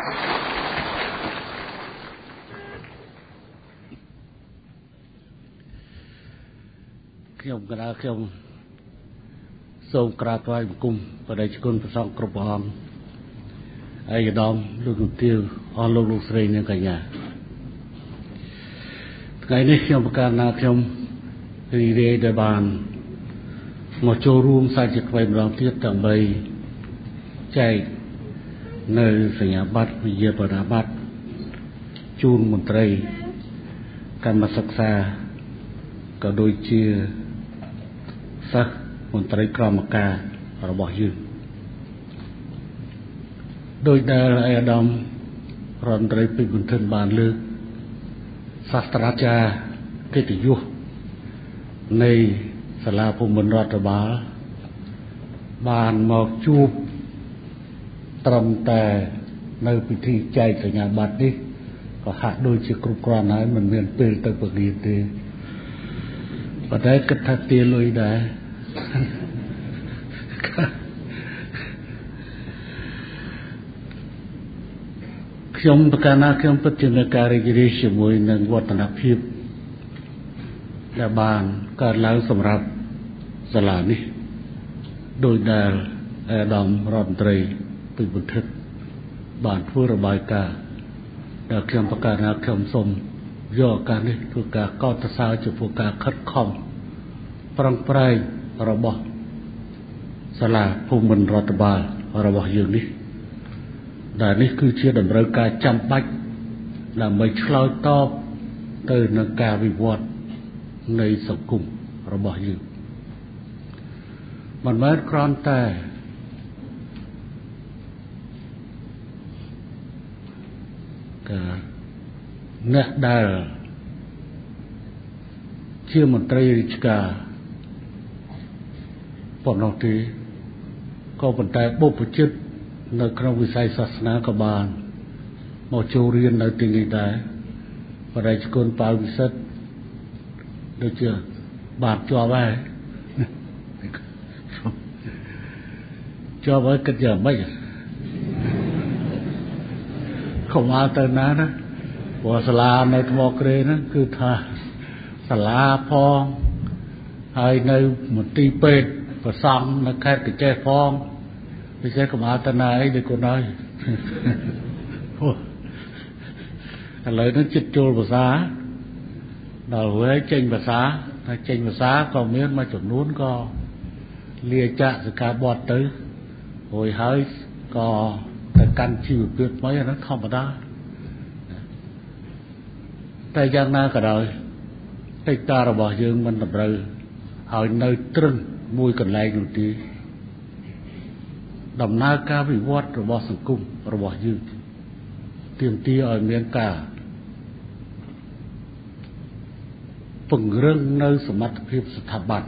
ខ្ញុំកណ្ដាលខ្ញុំសូមក្រាបថ្វាយបង្គំបដិគុណព្រះសង្ឃគ្រប់ព្រះអង្គឯកឧត្តមលោកជំទាវអស់លោកស្រីនិងកញ្ញាថ្ងៃនេះខ្ញុំប្រកាសថាខ្ញុំរីករាយដែលបានមកចូលរួមសាជាថ្មីម្ដងទៀតដើម្បីចែកនៅសញ្ញាបត្រវិញ្ញាបនបត្រជូនមន្ត្រីកម្មសិក្សាក៏ដូចជាសិស្សមន្ត្រីក្រមការរបស់យើងដោយដែលអាដាមរដ្ឋមន្ត្រីពេជ្របន្ទិនបានលើកសាស្ត្រាចារ្យកិត្តិយសនៃសាលាភូមិន្ទរដ្ឋបាលបានមកជួបត្រឹមតែនៅពិធីចែកសញ្ញាបត្រនេះក៏ហាក់ដូចជាគ្រប់គ្រាន់ហើយមិនមានពេលទៅពលាទេប៉ុន្តែគិតថាទាលុយដែរខ្ញុំប្រកាសថាខ្ញុំពិតជាមានការរីករាយជាមួយនឹងវឌ្ឍនភាពដែលបានកើតឡើងសម្រាប់សាលានេះដោយដែលអាដាមរដ្ឋមន្ត្រីពេជ្របន្ទិតបានធ្វើរបាយការណ៍ដែលខ្ញុំប្រកាសថាខ្ញុំសូមយកឱកាសនេះធ្វើការកោតសរសើរចំពោះការខិតខំប្រឹងប្រែងរបស់សាលាភូមិន្ទរដ្ឋបាលរបស់យើងនេះដែលនេះគឺជាតម្រូវការចាំបាច់ដើម្បីឆ្លើយតបទៅនឹងការវិវត្តនៃសង្គមរបស់យើងមិនមែនគ្រាន់តែអ្នកដែលជាមន្ត្រីរាជការប៉ុណ្ណោះទេក៏ប៉ុន្តែបុព្វជិតនៅក្នុងវិស័យសាសនាក៏បានមកចូលរៀននៅទីនេះដែរបរិយាគុណប៉ាវិសិទ្ធដូចជាបានជាប់ហើយជាប់ហើយគិតយ៉ាងម៉េចកុំមកទៅណាណាព្រោះសាលានៅថ្មក្រេហ្នឹងគឺថាសាលាផងហើយនៅមន្ទីរពេទ្យប្រសង់នៅខេត្តកញ្ចេះផងពិសេសកុំមកទៅណាអីដូចគាត់ហើយឥឡូវនេះចិត្តចូលភាសាដល់ហើយចេញភាសាតែចេញភាសាក៏មានមួយចំនួនក៏លាចាកសិក្ខាបទទៅរួចហើយក៏ទៅកាន់ជីវភាពថ្មីអានោះធម្មតាតែយ៉ាងណាក៏ដោយកិច្ចការរបស់យើងមិនតម្រូវឲ្យនៅត្រឹងមួយកន្លែងនោះទេដំណើរការវិវត្តរបស់សង្គមរបស់យើងទាមទារឲ្យមានការពង្រឹងនៅសមត្ថភាពស្ថាប័ន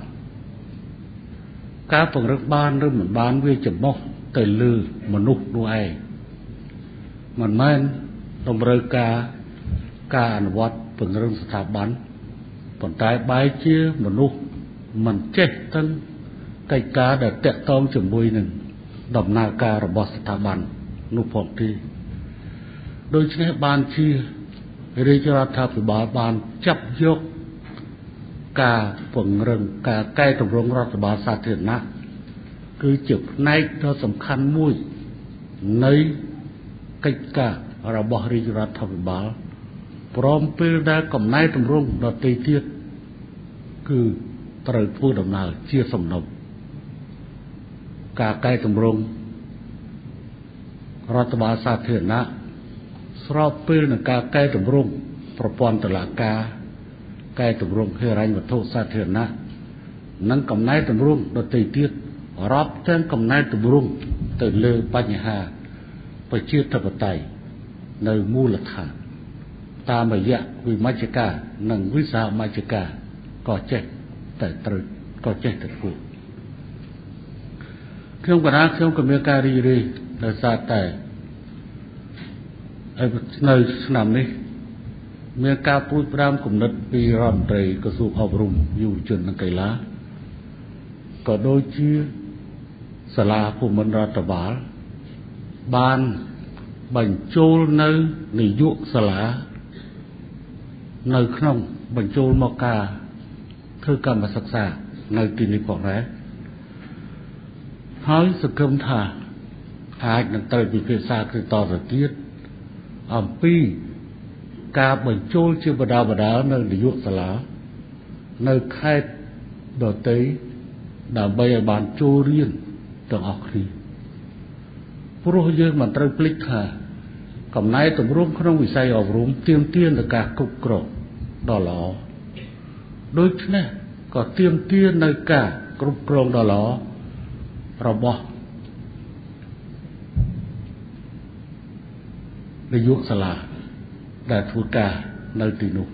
ការពង្រឹងបានឬមិនបានវាចំណុះទៅលើមនុស្សនោះឯងមិនមែនតម្រូវការអនុវត្តពង្រឹងស្ថាប័នប៉ុន្តែបែរជាមនុស្សមិនចេះទាំងកិច្ចការដែលតាក់ទងជាមួយនឹងដំណើរការរបស់ស្ថាប័ននោះផងទេដូច្នេះបានជារាជរដ្ឋាភិបាលបានចាប់យកការពង្រឹងការកែតម្រង់រដ្ឋបាលសាធារណៈគឺជាផ្នែកដ៏សំខាន់មួយនៃកិច្ចការរបស់រាជរដ្ឋាភិបាលព្រមពេលដែលកំណែតម្រង់ដទៃទៀតគឺត្រូវធ្វើដំណើរជាសំណុំការកែតម្រង់រដ្ឋបាលសាធារណៈស្របពេលនឹងការកែតម្រង់ប្រព័ន្ធតុលាការកែតម្រង់ហិរញ្ញវត្ថុសាធារណៈនិងកំណែតម្រង់ដទៃទៀតរាប់ទាំងកំណែតម្រង់ទៅលើបញ្ហាប្រជាធិបតេយ្យនៅមូលដ្ឋានតាមរយៈវិមជ្ឈការនិងវិសាមជ្ឈការក៏ចេះតែត្រូវក៏ចេះតែធ្វើខ្ញុំកណ្ដាលខ្ញុំក៏មានការរីករាយដោយសារតែនៅឆ្នាំនេះមានការព្រួយផ្រាមគំនិតពីរដ្ឋមន្ត្រីក្រសួងអប់រំយុវជននិងកីឡាក៏ដូចជាសាលាភូមិន្ទរដ្ឋបាលបានបញ្ចូលនៅនាយកសាលានៅក្នុងបញ្ចូលមកការធ្វើកម្មសិក្សានៅទីនេះផងដែរហើយសង្ឃឹមថាអាចនឹងត្រូវពិភាក្សាគ្នាតទៅទៀតអំពីការបញ្ចូលជាបណ្ដានៅនាយកសាលានៅខេត្តដទៃដើម្បីឲ្យបានចូលរៀនទាំងអស់គ្នាព្រោះយើងមិនត្រូវភ្លេចថាកំណែទម្រង់ក្នុងវិស័យអប់រំទាមទារនូវការគ្រប់គ្រងដ៏ល្អដូច្នេះក៏ទាមទារនូវការគ្រប់គ្រងដ៏ល្អរបស់នាយកសាលាដែលធ្វើការនៅទីនោះ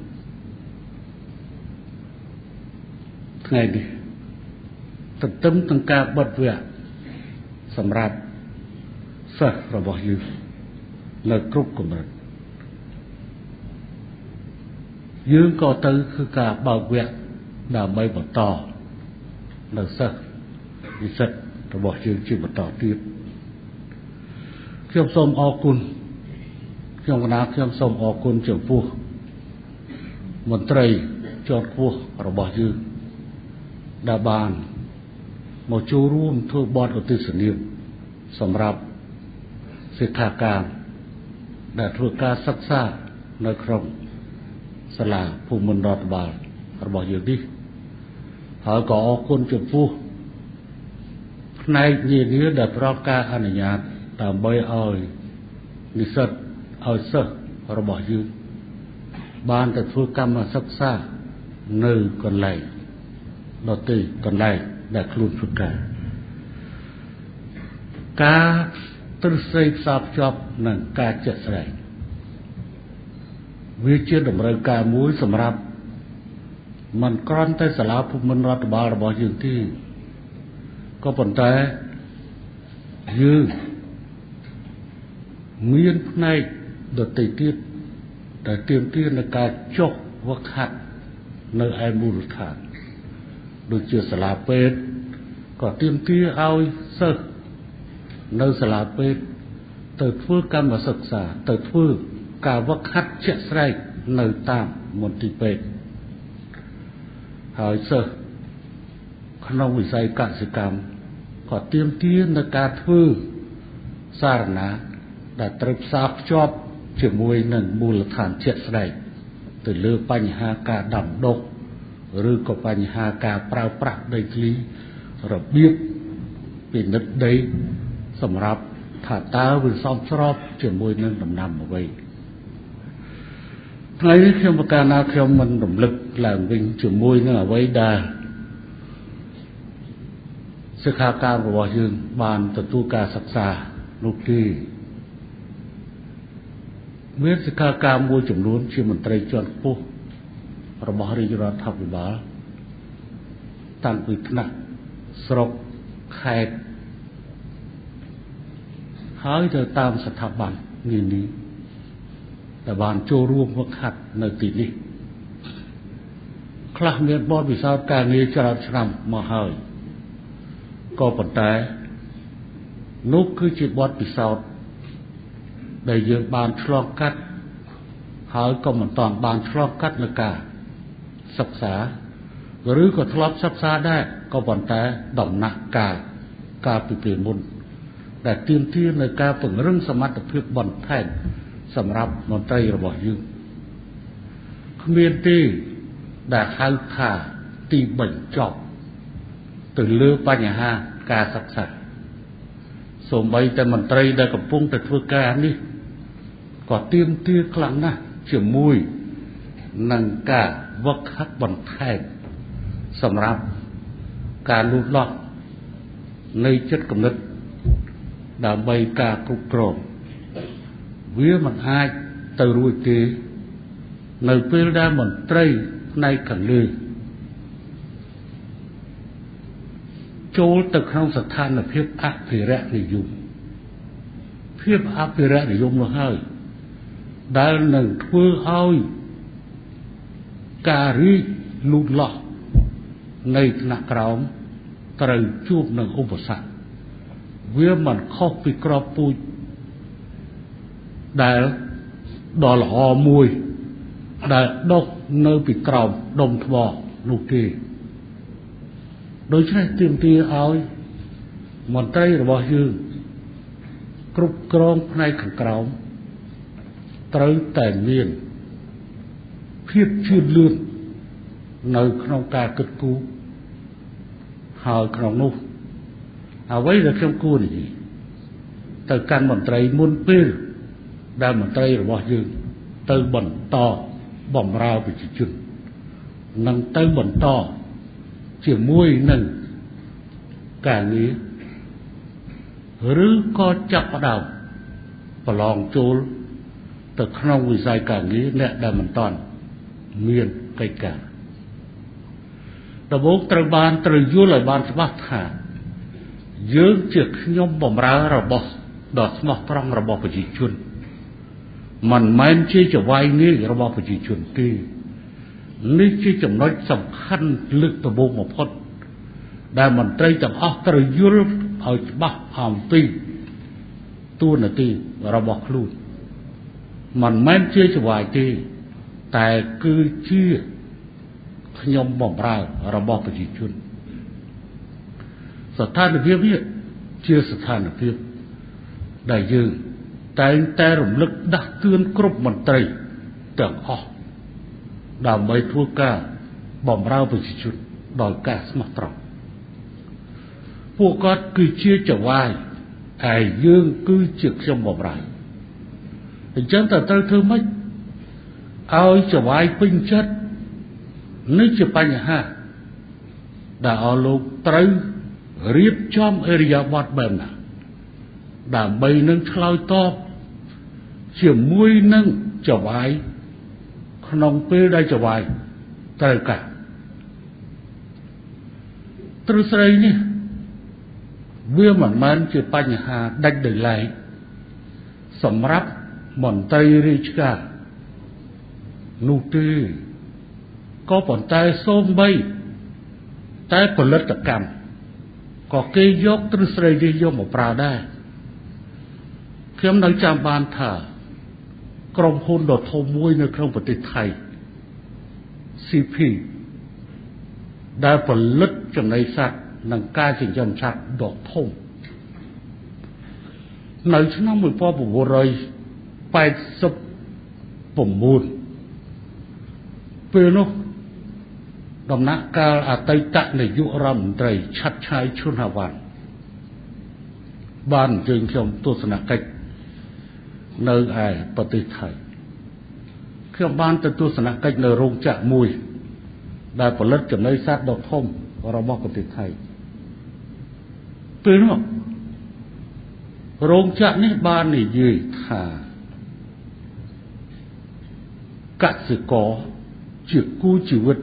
ថ្ងៃនេះទន្ទឹមទាំងការបិទវគ្គសម្រាប់សិស្សរបស់យើងនៅគ្រប់កម្រិតយើងក៏ទៅគឺការបើកវគ្គដើម្បីបន្តនៅសិស្សនិស្សិតរបស់យើងជាបន្តទៀតខ្ញុំសូមអរគុណខ្ញុំសូមអរគុណចំពោះមន្ត្រីជាន់ខ្ពស់របស់យើងដែលបានមកចូលរួមធ្វើបទឧទ្ទិសនាមសម្រាប់សិក្ខាកាមដែលធ្វើការសិក្សានៅក្នុងសាលាភូមិន្ទរដ្ឋបាលរបស់យើងនេះហើយក៏អរគុណចំពោះផ្នែកនានាដែលផ្ដល់ការអនុញ្ញាតដើម្បីឲ្យនិស្សិតឲ្យសិស្សរបស់យើងបានទៅធ្វើកម្មសិក្សានៅកន្លែងដទៃកន្លែងដែលខ្លួនធ្វើការទ្រឹស្ដីផ្សារភ្ជាប់នឹងការជាក់ស្ដែងវាជាតម្រូវការមួយសម្រាប់មិនគ្រាន់តែសាលាភូមិន្ទរដ្ឋបាលរបស់យើងទេក៏ប៉ុន្តែយើងមានផ្នែកដទៃទៀតដែលទាមទារនឹងការចុះវឹកហាត់នៅឯមូលដ្ឋានដូចជាសាលាពេទ្យក៏ទាមទារឲ្យសិស្សនៅសាលាពេទ្យទៅធ្វើកម្មសិក្សាទៅធ្វើការវឹកហាត់ជាក់ស្ដែងនៅតាមមន្ទីរពេទ្យហើយសិស្សក្នុងវិស័យកសិកម្មក៏ទាមទារនៅការធ្វើសារណាដែលត្រូវផ្សារភ្ជាប់ជាមួយនឹងមូលដ្ឋានជាក់ស្ដែងទៅលើបញ្ហាការដាំដុះឬក៏បញ្ហាការប្រើប្រាស់ដីធ្លីរបៀបពិនិត្យដីសម្រាប់ថាតើវាសមស្របជាមួយនឹងដំណាំអ្វីថ្ងៃនេះខ្ញុំប្រកាសណាខ្ញុំមិនរំលឹកឡើងវិញជាមួយនឹងអ្វីដែលសិក្ខាកាមរបស់យើងបានទទួលការសិក្សានោះទេមានសិក្ខាកាមមួយចំនួនជាមន្ត្រីជាន់ខ្ពស់របស់រាជរដ្ឋាភិបាលតាំងពីថ្នាក់ស្រុកខេត្តហើយទៅតាមស្ថាប័ននានាដែលបានចូលរួមវឹកហាត់នៅទីនេះខ្លះមានបទពិសោធន៍ការងារច្រើនឆ្នាំមកហើយក៏ប៉ុន្តែនោះគឺជាបទពិសោធន៍ដែលយើងបានឆ្លងកាត់ហើយក៏មិនតាន់បានឆ្លងកាត់នឹងការសិក្សាឬក៏ធ្លាប់សិក្សាដែរក៏ប៉ុន្តែដំណាក់កាលពីពេលមុនដែលទាមទារនៅការពង្រឹងសមត្ថភាពបន្ថែមសម្រាប់មន្ត្រីរបស់យើងគ្មានទេដែលហៅថាទីបញ្ចប់ទៅលើបញ្ហាការសិក្សាសូម្បីតែមន្ត្រីដែលកំពុងតែធ្វើការនេះក៏ទាមទារខ្លាំងណាស់ជាមួយនឹងការវឹកហាត់បន្ថែមសម្រាប់ការលូតលាស់នៃចិត្តគំនិតដើម្បីការគ្រប់គ្រងវាមិនអាចទៅរួចទេនៅពេលដែលមន្ត្រីផ្នែកខាងលើចូលទៅក្នុងស្ថានភាពអភិរក្សនិយមភាពអភិរក្សនិយមនោះហើយដែលនឹងធ្វើឲ្យការរីកលូតលាស់នៃថ្នាក់ក្រោមត្រូវជួបនឹងឧបសគ្គវាមិនខុសពីក្របពូជដែលដ៏ល្អមួយដែលដុះនៅពីក្រោមដុំថ្មនោះទេដូច្នេះទាមទារឲ្យមន្ត្រីរបស់យើងគ្រប់គ្រងផ្នែកខាងក្រោមត្រូវតែមានភាពជឿនលឿននៅក្នុងការគិតគូរហើយក្នុងនោះអ្វីដែលខ្ញុំគួរនិយាយទៅកាន់មន្ត្រីមុនពេលដែលមន្ត្រីរបស់យើងទៅបន្តបម្រើប្រជាជននិងទៅបន្តជាមួយនឹងការងារឬក៏ចាប់ផ្ដើមប្រឡងចូលទៅក្នុងវិស័យការងារអ្នកដែលមិនតាន់មានកិច្ចការដំបូងត្រូវយល់ឲ្យបានច្បាស់ថាយើងជាខ្ញុំបម្រើរបស់ដ៏ស្មោះត្រង់របស់ប្រជាជនមិនមែនជាចវាយងាយរបស់ប្រជាជនទេនេះជាចំណុចសំខាន់លើកដំបូងបំផុតដែលមន្ត្រីទាំងអស់ត្រូវយល់ឲ្យច្បាស់អំពីតួនាទីរបស់ខ្លួនមិនមែនជាចវាយទេតែគឺជាខ្ញុំបម្រើរបស់ប្រជាជនស្ថានភាពនេះជាស្ថានភាពដែលយើងតែងតែរំលឹកដាស់តឿនគ្រប់មន្ត្រីទាំងអស់ដើម្បីធ្វើការបម្រើប្រជាជនដោយការស្មោះត្រង់ពួកគាត់គឺជាចវាយហើយយើងគឺជាខ្ញុំបម្រើអញ្ចឹងតើត្រូវធ្វើម៉េចឲ្យចវាយពេញចិត្តនេះជាបញ្ហាដែលអស់លោកត្រូវរៀបចំអរិយាប័ត្របែបណាដើម្បីនឹងឆ្លើយតបជាមួយនឹងចវាយក្នុងពេលដែលចវាយត្រូវការទ្រឹស្ដីនេះវាមិនមែនជាបញ្ហាដាច់ដោយឡែកសម្រាប់មន្ត្រីរាជការនោះទេក៏ប៉ុន្តែសូម្បីតែផលិតកម្មក៏គេយកទ្រឹស្ដីនេះយកមកប្រើដែរខ្ញុំនៅចាំបានថាក្រុមហ៊ុនដ៏ធំមួយនៅក្នុងប្រទេសថៃ CP ដែលផលិតចំណីសត្វនិងការចិញ្ចឹមសត្វដ៏ធំនៅឆ្នាំ1989ពេលនោះដំណាក់កាលអតីតនាយករដ្ឋមន្ត្រីឆាត់ឆាយឈុនហាវ៉ាន់បានអញ្ជើញខ្ញុំទស្សនកិច្ចនៅឯប្រទេសថៃខ្ញុំបានទៅទស្សនកិច្ចនៅរោងចក្រមួយដែលផលិតចំណីសត្វដ៏ធំរបស់ប្រទេសថៃពេលនោះរោងចក្រនេះបាននិយាយថាកសិករជាគូជីវិត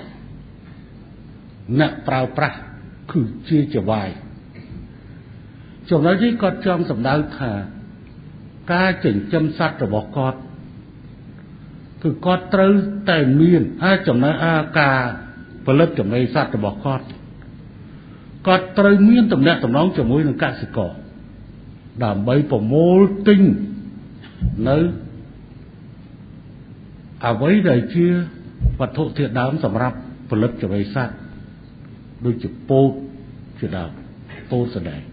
អ្នកប្រើប្រាស់គឺជាចវាយចំណុចនេះគាត់ចង់សម្ដៅថាការចិញ្ចឹមសត្វរបស់គាត់គឺគាត់ត្រូវតែមានចំណែកការផលិតចំណីសត្វរបស់គាត់ត្រូវមានទំនាក់ទំនងជាមួយនឹងកសិករដើម្បីប្រមូលទិញនៅអ្វីដែលជាវត្ថុធាតុដើមសម្រាប់ផលិតចំណីសត្វដូចជាពោតជាដើមពោតស្ដែង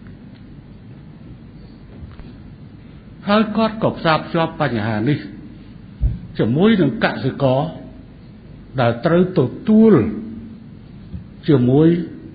ហើយគាត់ក៏ផ្សារភ្ជាប់បញ្ហានេះជាមួយនឹងកសិករដែលត្រូវទទួលជាមួយ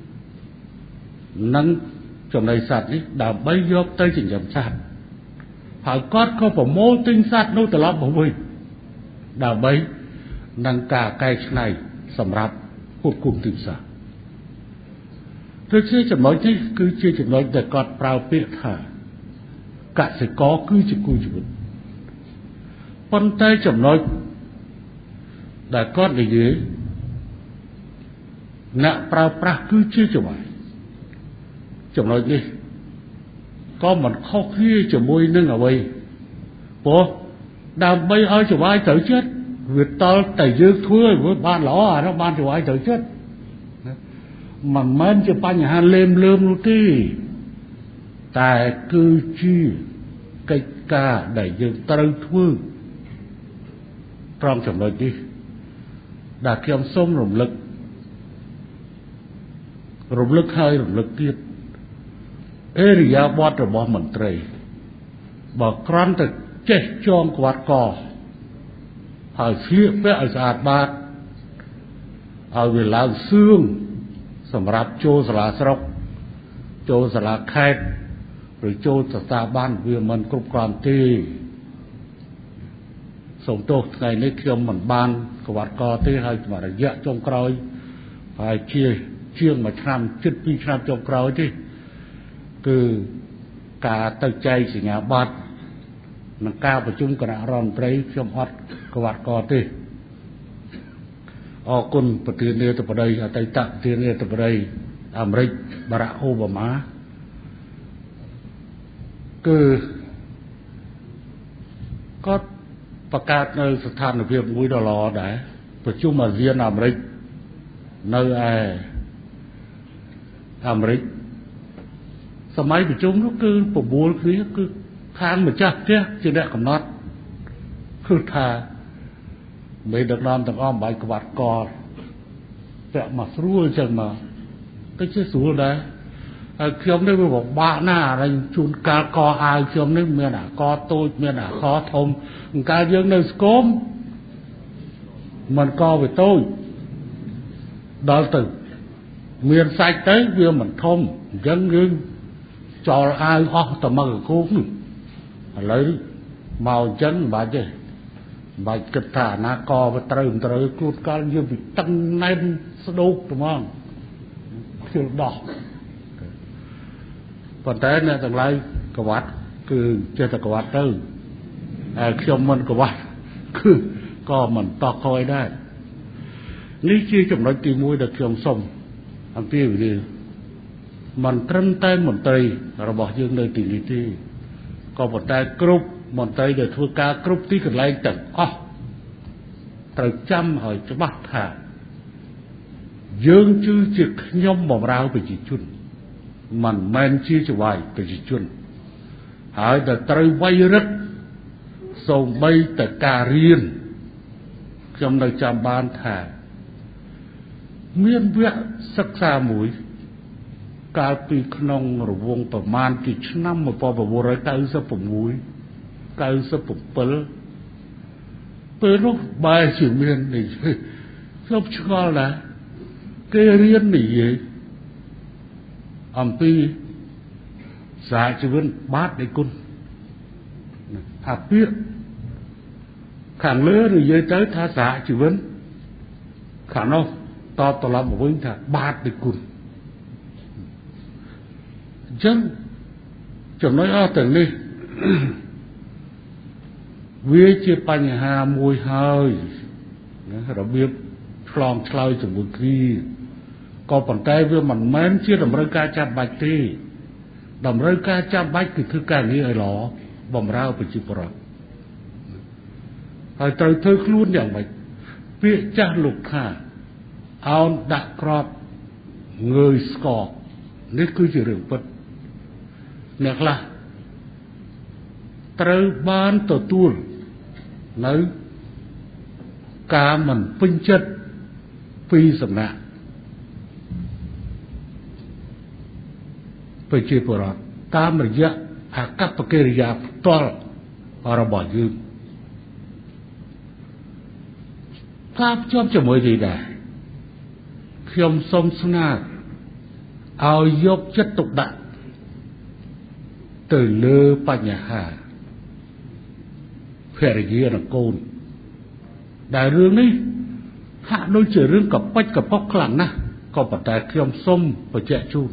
នឹងចំណីសត្វនេះដើម្បីយកទៅចិញ្ចឹមសត្វហើយគាត់ក៏ប្រមូលទិញសត្វនោះត្រឡប់មកវិញដើម្បីនឹងការកែច្នៃសម្រាប់ផ្គត់ផ្គង់ទីផ្សារដូច្នេះចំណុចនេះគឺជាចំណុចដែលគាត់ប្រើពាក្យថាកសិករគឺជាគូជីវិតប៉ុន្តែចំណុចដែលគាត់និយាយអ្នកប្រើប្រាស់គឺជាចវាយចំណុចនេះក៏មិនខុសគ្នាជាមួយនឹងអ្វីព្រោះដើម្បីឲ្យចវាយត្រូវចិត្តវាតល់តែយើងធ្វើឲ្យបានល្អអានោះបានចវាយត្រូវចិត្តមិនមែនជាបញ្ហាលេមលើមនោះទេតែគឺជាកិច្ចការដែលយើងត្រូវធ្វើត្រង់ចំណុចនេះដែលខ្ញុំសូមរំលឹកហើយរំលឹកទៀតអេរិយាបថរបស់មន្ត្រីបើគ្រាន់តែចេះចងក្បាត់កហើយស្លៀកពាក់ឲ្យស្អាតបាតឲ្យវាឡើងសឿងសម្រាប់ចូលសាលាស្រុកចូលសាលាខេត្តឬចូលស្ថាប័នវាមិនគ្រប់គ្រាន់ទេសូមទោសថ្ងៃនេះខ្ញុំមិនបានក្បាត់កទេហើយរយៈចុងក្រោយហើយជាង1ឆ្នាំជិត2ឆ្នាំចុងក្រោយទេគឺការទៅចែកសញ្ញាបត្រនិងការប្រជុំគណៈរដ្ឋមន្ត្រីខ្ញុំអត់ក្បាត់កទេអរគុណប្រធានាធិបតីអតីតប្រធានាធិបតីអាមេរិកបារ៉ាក់អូបាម៉ាគឺគាត់បង្កើតនៅស្ថានភាពមួយដ៏ល្អដែរប្រជុំអាស៊ានអាមេរិកនៅឯអាមេរិកសម័យប្រជុំនោះគឺ9គ្នាគឺខាងម្ចាស់ផ្ទះជាអ្នកកំណត់គឺថាមេដឹកនាំទាំងអស់បាយក្បាត់កពាក់មកស្រួលចឹងមកទៅជាស្រួលដែរហើយខ្ញុំនេះវាពិបាកណាស់ហើយជួនកាលកអាវខ្ញុំនេះមានអាកតូចមានអាកធំកាលយើងនៅស្គមមិនកវាតូចដល់ទៅមានសាច់ទៅវាមិនធំអញ្ចឹងយើងចោលអាវអស់តែមកកគោកនេះឥឡូវមកអញ្ចឹងមិនបាច់ទេមិនបាច់គិតថាអាណាកវាត្រូវមិនត្រូវគូតកាលយើងពីតឹងណែនស្ដោកត្មងធៀលដោះប៉ុន្តែអ្នកទាំងឡាយក្បាត់គឺចេះតែក្បាត់ទៅហើយខ្ញុំមិនក្បាត់គឺក៏មិនតក់ក្រោយដែរនេះជាចំណុចទី1ដែលខ្ញុំសូមអំពាវនាវមិនត្រឹមតែមន្ត្រីរបស់យើងនៅទីនេះទេក៏ប៉ុន្តែគ្រប់មន្ត្រីដែលធ្វើការគ្រប់ទីកន្លែងទាំងអស់ត្រូវចាំឲ្យច្បាស់ថាយើងគឺជាខ្ញុំបម្រើប្រជាជនមិនមែនជាចវាយប្រជាជនហើយតែត្រូវវៃរឹកសូម្បីតែការរៀនខ្ញុំនៅចាំបានថាមានវគ្គសិក្សាមួយកាលពីក្នុងរង្វង់ប្រមាណជាឆ្នាំ1996 97ពេលនោះបែរជាមាននេះខ្ញុំឆ្ងល់ណាស់គេរៀននិយាយអំពីសហជីវិនបាតនៃគុណអាពាក្យខាងលើនិយាយទៅថាសហជីវិនខាងនោះតបត្រឡប់មកវិញថាបាតនៃគុណអញ្ចឹងចំណុចអស់ទាំងនេះវាជាបញ្ហាមួយហើយណារបៀបឆ្លងឆ្លើយជាមួយគ្នាក៏ប៉ុន្តែវាមិនមែនជាតម្រូវការចាំបាច់ទេតម្រូវការចាំបាច់គឺធ្វើការងារឲ្យល្អបម្រើប្រជាពលរដ្ឋហើយត្រូវធ្វើខ្លួនយ៉ាងម៉េចពាក្យចាស់លោកថាអោនដាក់ក្របងើយស្កកនេះគឺជារឿងពិតអ្នកខ្លះត្រូវបានទទួលនៅការមិនពេញចិត្តពីសំណាក់ប្រជាពលរដ្ឋតាមរយៈអាកប្បកិរិយាផ្ទាល់របស់យើងការភ្ជាប់ជាមួយនេះដែរខ្ញុំសូមស្នើឲ្យយកចិត្តទុកដាក់ទៅលើបញ្ហាភរិយានិងកូនដែលរឿងនេះហាក់ដូចជារឿងកប៉ិចកប៉ុកខ្លាំងណាស់ក៏ប៉ុន្តែខ្ញុំសូមបញ្ជាក់ជូន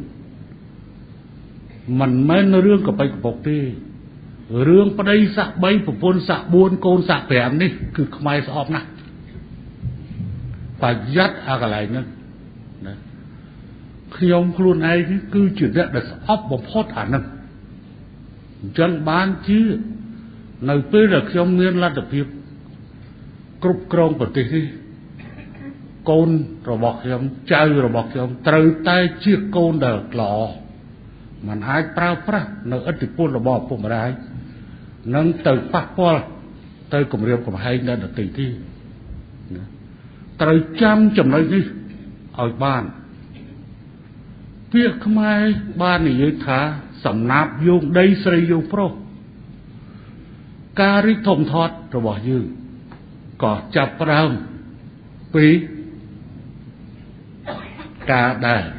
មិនមែនរឿងកប៉ិចកប៉ុកទេរឿងប្តីសាក់3ប្រពន្ធសាក់4កូនសាក់5នេះគឺខ្មែរស្អប់ណាស់ប្រយ័ត្នអាកន្លែងហ្នឹងណាខ្ញុំខ្លួនឯងគឺជាអ្នកដែលស្អប់បំផុតអាហ្នឹងអញ្ចឹងបានជានៅពេលដែលខ្ញុំមានលទ្ធភាពគ្រប់គ្រងប្រទេសនេះកូនរបស់ខ្ញុំចៅរបស់ខ្ញុំត្រូវតែជាកូនដែលល្អមិនអាចប្រើប្រាស់នៅឥទ្ធិពលរបស់ឪពុកម្ដាយ nâng từ phát qua tới cùng riêng cùng hay nên là tỷ thi tới trăm chấm nói đi ở bàn việc không ai ban này dưới thả sầm nạp dùng đây xây dùng pro cà rí thông thoát rồi bỏ dư có chập răng phí cà đài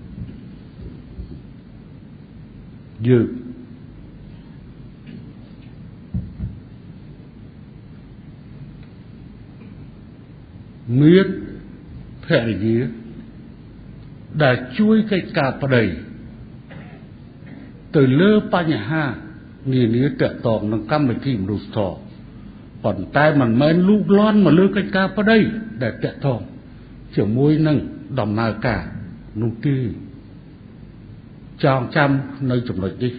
dư miết phệ gì đã chui cái cà bà đầy từ lơ pa nhà ha nhìn ní trợ tòng nâng căm về kìm rụt thọ còn tay mình men lúc lon mà lơ cái cà bà đầy để trợ tòng chiều môi nâng đồng nào cả nụ ti chọn trăm nơi chụp nội đi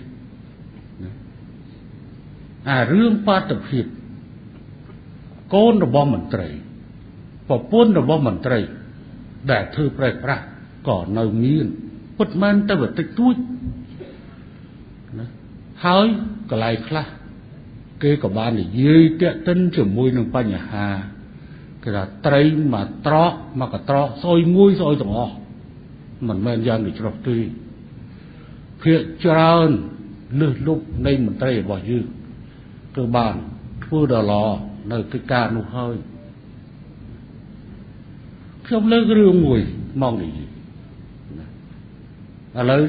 rương pa tập hiệp con rồi bom mình trời và buôn rồi bom mình trời để thư bày ra có nơi miên bất man ta vật tích túi hỏi cái này khác cái của bạn này dây tiện tân trường môi nâng pa nhà hà cái là tây mà trọ mà cả trọ soi mũi soi tổng mình men dân để cho tùy phía trơn lư lúc đây mình tây bỏ dư cơ bản vừa đờ lò nơi cái ca nụ hơi không lấy cái rương mùi mong gì lấy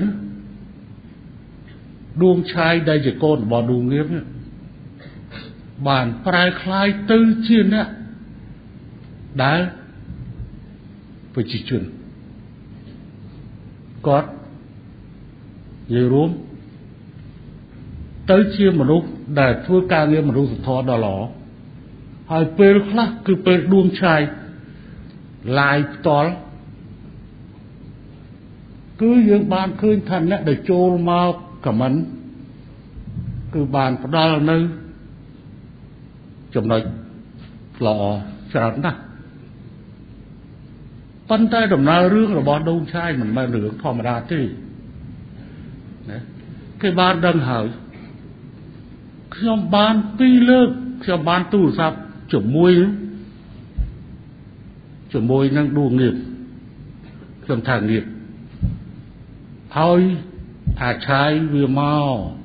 đuông trai đây chỉ con bỏ đuông nghiệp bản prai khai tư chiên á đã phải chỉ chuẩn có nhiều rúm tới chia mà lúc để thua ca nghe mà lúc thọ đỏ lỏ hỏi bê khác cứ bê đuông trai lại tỏ cứ những bạn khơi thành để trô mau cảm ơn cứ bạn có đo là nơi chồng này lọ chẳng nè phân tay đồng nào rương là bọn đông trai mình mà rương thò mà ra chứ cái bạn đang hỏi khi ông bạn pi lơ khi ông bạn tu sắp chồng môi năng đua nghiệp chồng thằng nghiệp thôi trai vừa mau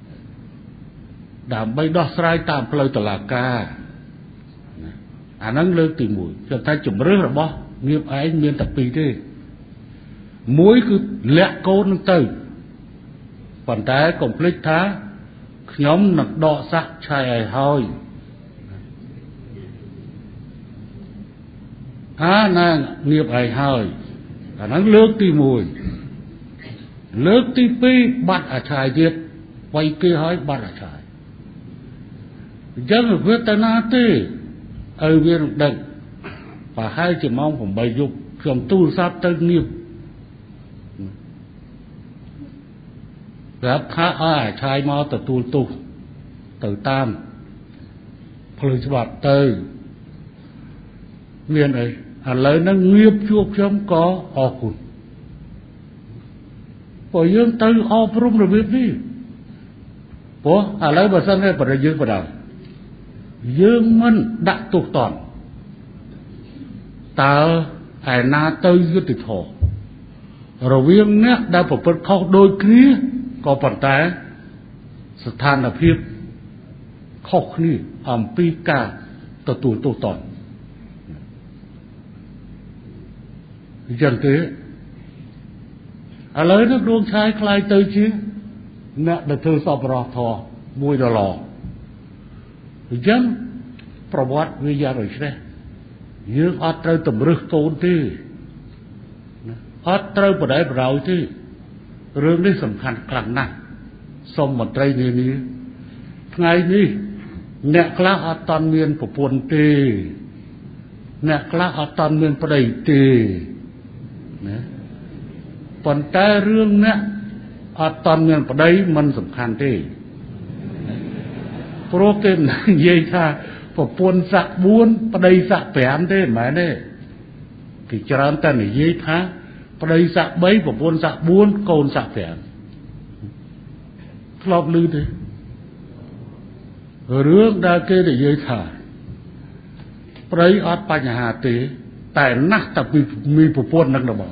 đảm bay đo sai tạm lời tờ là ca nâng lơ tìm mũi cho ta chụp rớt rồi bó nghiệp ấy miền tập pi thế mũi cứ lẹ cô nâng từ còn trái complete thá nhóm nặc đọ sắc trai ấy thôi nàng nghiệp ấy hơi nâng lơ tìm mũi lơ tìm pi bắt trai diệt quay kia hỏi bắt trai dân ở viết ta na tê ở viên đựng và hai chỉ mongของbày dục trong tu sắp tới nghiệpรับพระชายมาแต่ตูตุtừ tamพลฉบับเตยเมียนấy lấy nó nghiệp chuộc chấm cóคุณพอយើងទៅអប់រំរបៀបនេះព្រោះឥឡូវបើសិនតែប្រយើងបដាយើងមិនដាក់ទុកតន់តើឯណាទៅយុទ្ធធម៌រវាងអ្នកដែលប្រព្រឹត្តខុសដូចគ្នាក៏ប៉ុន្តែស្ថានភាពខុសគ្នាអំពីការទទួលទោសតន់យ៉ាងទេឥឡូវនេះដួងឆាយខ្លាយទៅជាអ្នកដែលធ្វើសពរោះធម៌មួយដលអញ្ចឹងប្រវត្តិវាយ៉ាងដូចនេះយើងអត់ត្រូវតម្រឹសកូនទេអត់ត្រូវបដិបរោយទេរឿងនេះសំខាន់ខ្លាំងណាស់សូមមន្ត្រីនានាថ្ងៃនេះអ្នកខ្លះអត់តាន់មានប្រពន្ធទេអ្នកខ្លះអត់តាន់មានប្តីទេណាប៉ុន្តែរឿងអ្នកអត់តាន់មានប្តីមិនសំខាន់ទេព្រោះគេនិយាយថាប្រពន្ធសាក់4ប្តីសាក់5ទេមិនមែនទេគេច្រើនតែនិយាយថាប្តីសាក់3ប្រពន្ធសាក់4កូនសាក់5ធ្លាប់ឮទេ Rương đa kê để dây thả Prây ọt bà nhà hà tế Tại nát tập mì phụ buôn nâng đọc bảo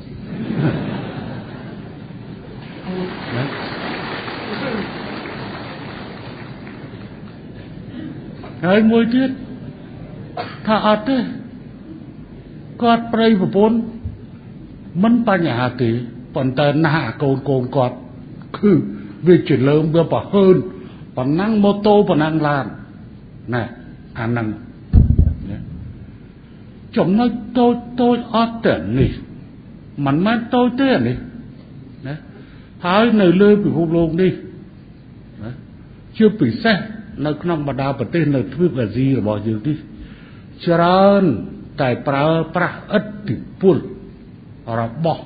ហើយមួយទៀតថាអត់ទេគាត់ប្រៃប្រពន្ធមិនបញ្ហាទេប៉ុន្តែណាកូនកូនគាត់គឺវាជាលើមវាប្រហើនប៉ុណ្ណឹងម៉ូតូប៉ុណ្ណឹងឡានណែអាហ្នឹងចំណុចតូចតូចអត់តែនេះមិនមែនតូចទេនេះណាហើយនៅលើពិភពលោកនេះណាជាពិសេសនៅក្នុងបណ្ដាប្រទេសនៅទ្វីបអាស៊ីរបស់យើងនេះច្រើនតែប្រើប្រាស់ឥទ្ធិពលរបស់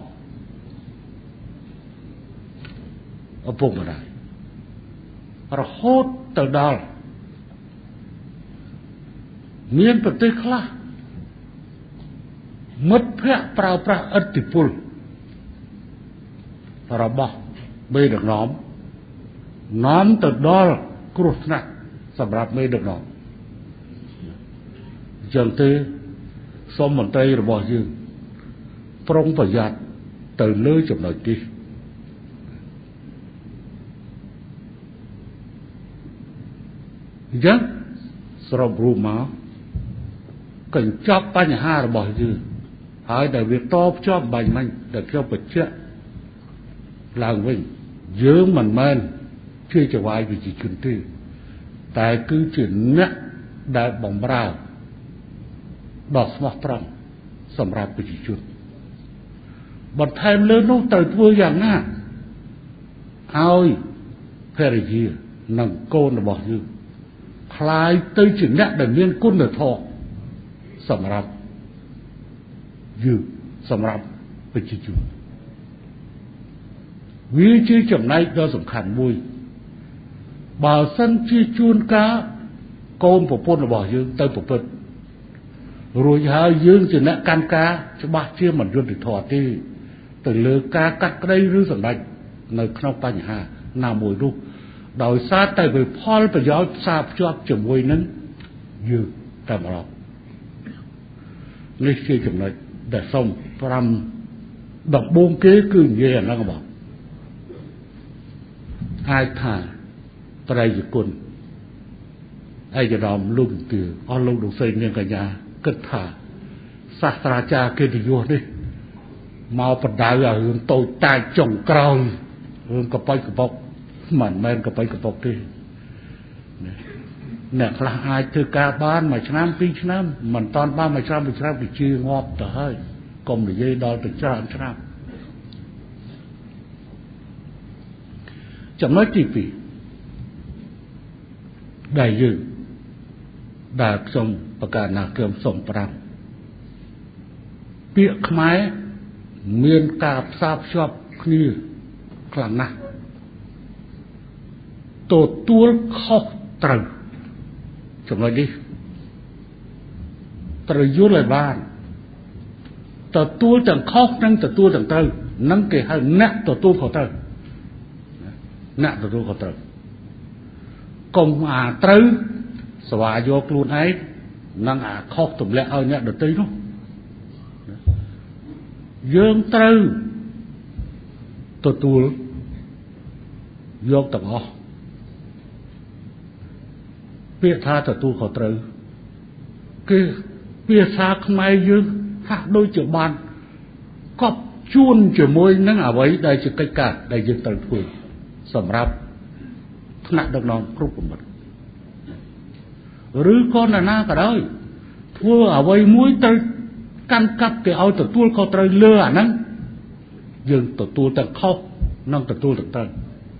ឪពុកម្ដាយរហូតទៅដល់មានប្រទេសខ្លះមិត្តភ័ក្តិប្រើប្រាស់ឥទ្ធិពលរបស់បេដឹកនាំនាំទៅដល់គ្រោះថ្នាក់សម្រាប់មេដឹកនាំអញ្ចឹងទេសូមមន្ត្រីរបស់យើងប្រុងប្រយ័ត្នទៅលើចំណុចនេះអញ្ចឹងសរុបរួមមកកញ្ចប់បញ្ហារបស់យើងហើយដែលវាតភ្ជាប់បាញ់មិញដែលខ្ញុំបញ្ជាក់ឡើងវិញយើងមិនមែនជាចវាយវិជ្ជាជនទេតែគឺជាអ្នកដែលបំរើដ៏ស្មោះត្រង់សម្រាប់ប្រជាជនបន្ថែមលើនោះត្រូវធ្វើយ៉ាងណាឲ្យភរិយានិងកូនរបស់យើងคล้ายទៅជាអ្នកដែលមានគុណធម៌សម្រាប់យើងសម្រាប់ប្រជាជនវាជាចំណែកដ៏សំខាន់មួយបើសិនជាជួនកាលកូនប្រពន្ធរបស់យើងទៅប្រព្រឹត្តរួចហើយយើងជាអ្នកកាន់ការច្បាស់ជាមិនយុត្តិធម៌ទេទៅលើការកាត់ក្តីឬសម្ដេចនៅក្នុងបញ្ហាណាមួយនោះដោយសារតែវាផលប្រយោជន៍ផ្សារភ្ជាប់ជាមួយនឹងយើងតែម្ដងនេះជាចំណុចដែលសូម5ដំបូងគេគឺនិយាយអាហ្នឹងបងអាចថាប្រៃគុណឯកឧត្តមលោកទាអស់លោកលោកស្រីនាងកញ្ញាគិតថាសាស្ត្រាចារ្យកិត្តិយសនេះមកបដៅឲ្យរឿងតូចតាចចុងក្រោយរឿងកប៉ិចកប៉ុកមិនមែនកប៉ិចកប៉ុកទេអ្នកខ្លះអាចធ្វើការបាន1ឆ្នាំ2ឆ្នាំមិនតាន់បាន1ឆ្នាំ2ឆ្នាំគេជឿងាប់ទៅហើយកុំនិយាយដល់ទៅច្រើនឆ្នាំចំណុចទី2ដែលយើងដែលខ្ញុំប្រកាសណាខ្ញុំសូម5ពាក្យខ្មែរមានការផ្សារភ្ជាប់គ្នាខ្លាំងណាស់ទទួលខុសត្រូវចំណុចនេះត្រូវយល់ឲ្យបានទទួលទាំងខុសនិងទទួលទាំងត្រូវនឹងគេហៅអ្នកទទួលខុសត្រូវអ្នកទទួលខុសត្រូវកុំអាត្រូវស្វាយកខ្លួនឯងនិងអាខុសទម្លាក់ឲ្យអ្នកដទៃនោះយើងត្រូវទទួលយកទាំងអស់ពាក្យថាទទួលខុសត្រូវគឺភាសាខ្មែរយើងហាក់ដូចជាបានកប់ជួនជាមួយនឹងអ្វីដែលជាកិច្ចការដែលយើងត្រូវធ្វើសម្រាប់ថ្នាក់ដឹកនាំគ្រប់កម្រិតឬក៏ណាក៏ដោយធ្វើអ្វីមួយត្រូវកាន់កាប់គេឲ្យទទួលខុសត្រូវលើអាហ្នឹងយើងទទួលទាំងខុសនិងទទួលទាំងត្រូវ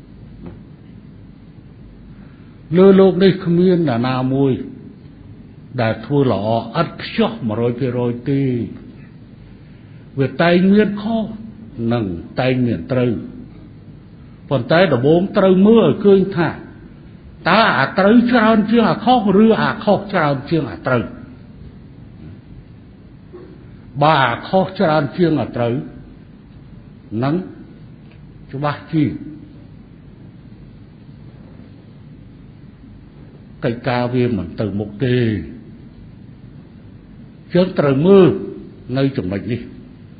លើលោកនេះគ្មានណាណាមួយដែលធ្វើល្អឥតខ្ចោះ 100% ទេវាតែងមានខុសនិងតែងមានត្រូវប៉ុន្តែដំបូងត្រូវមើលឲ្យឃើញថាតើអាត្រូវច្រើនជាងអាខុសឬអាខុសច្រើនជាងអាត្រូវបើអាខុសច្រើនជាងអាត្រូវនឹងច្បាស់ជាកិច្ចការវាមិនទៅមុខទេយើងត្រូវមើលនៅចំណុចនេះ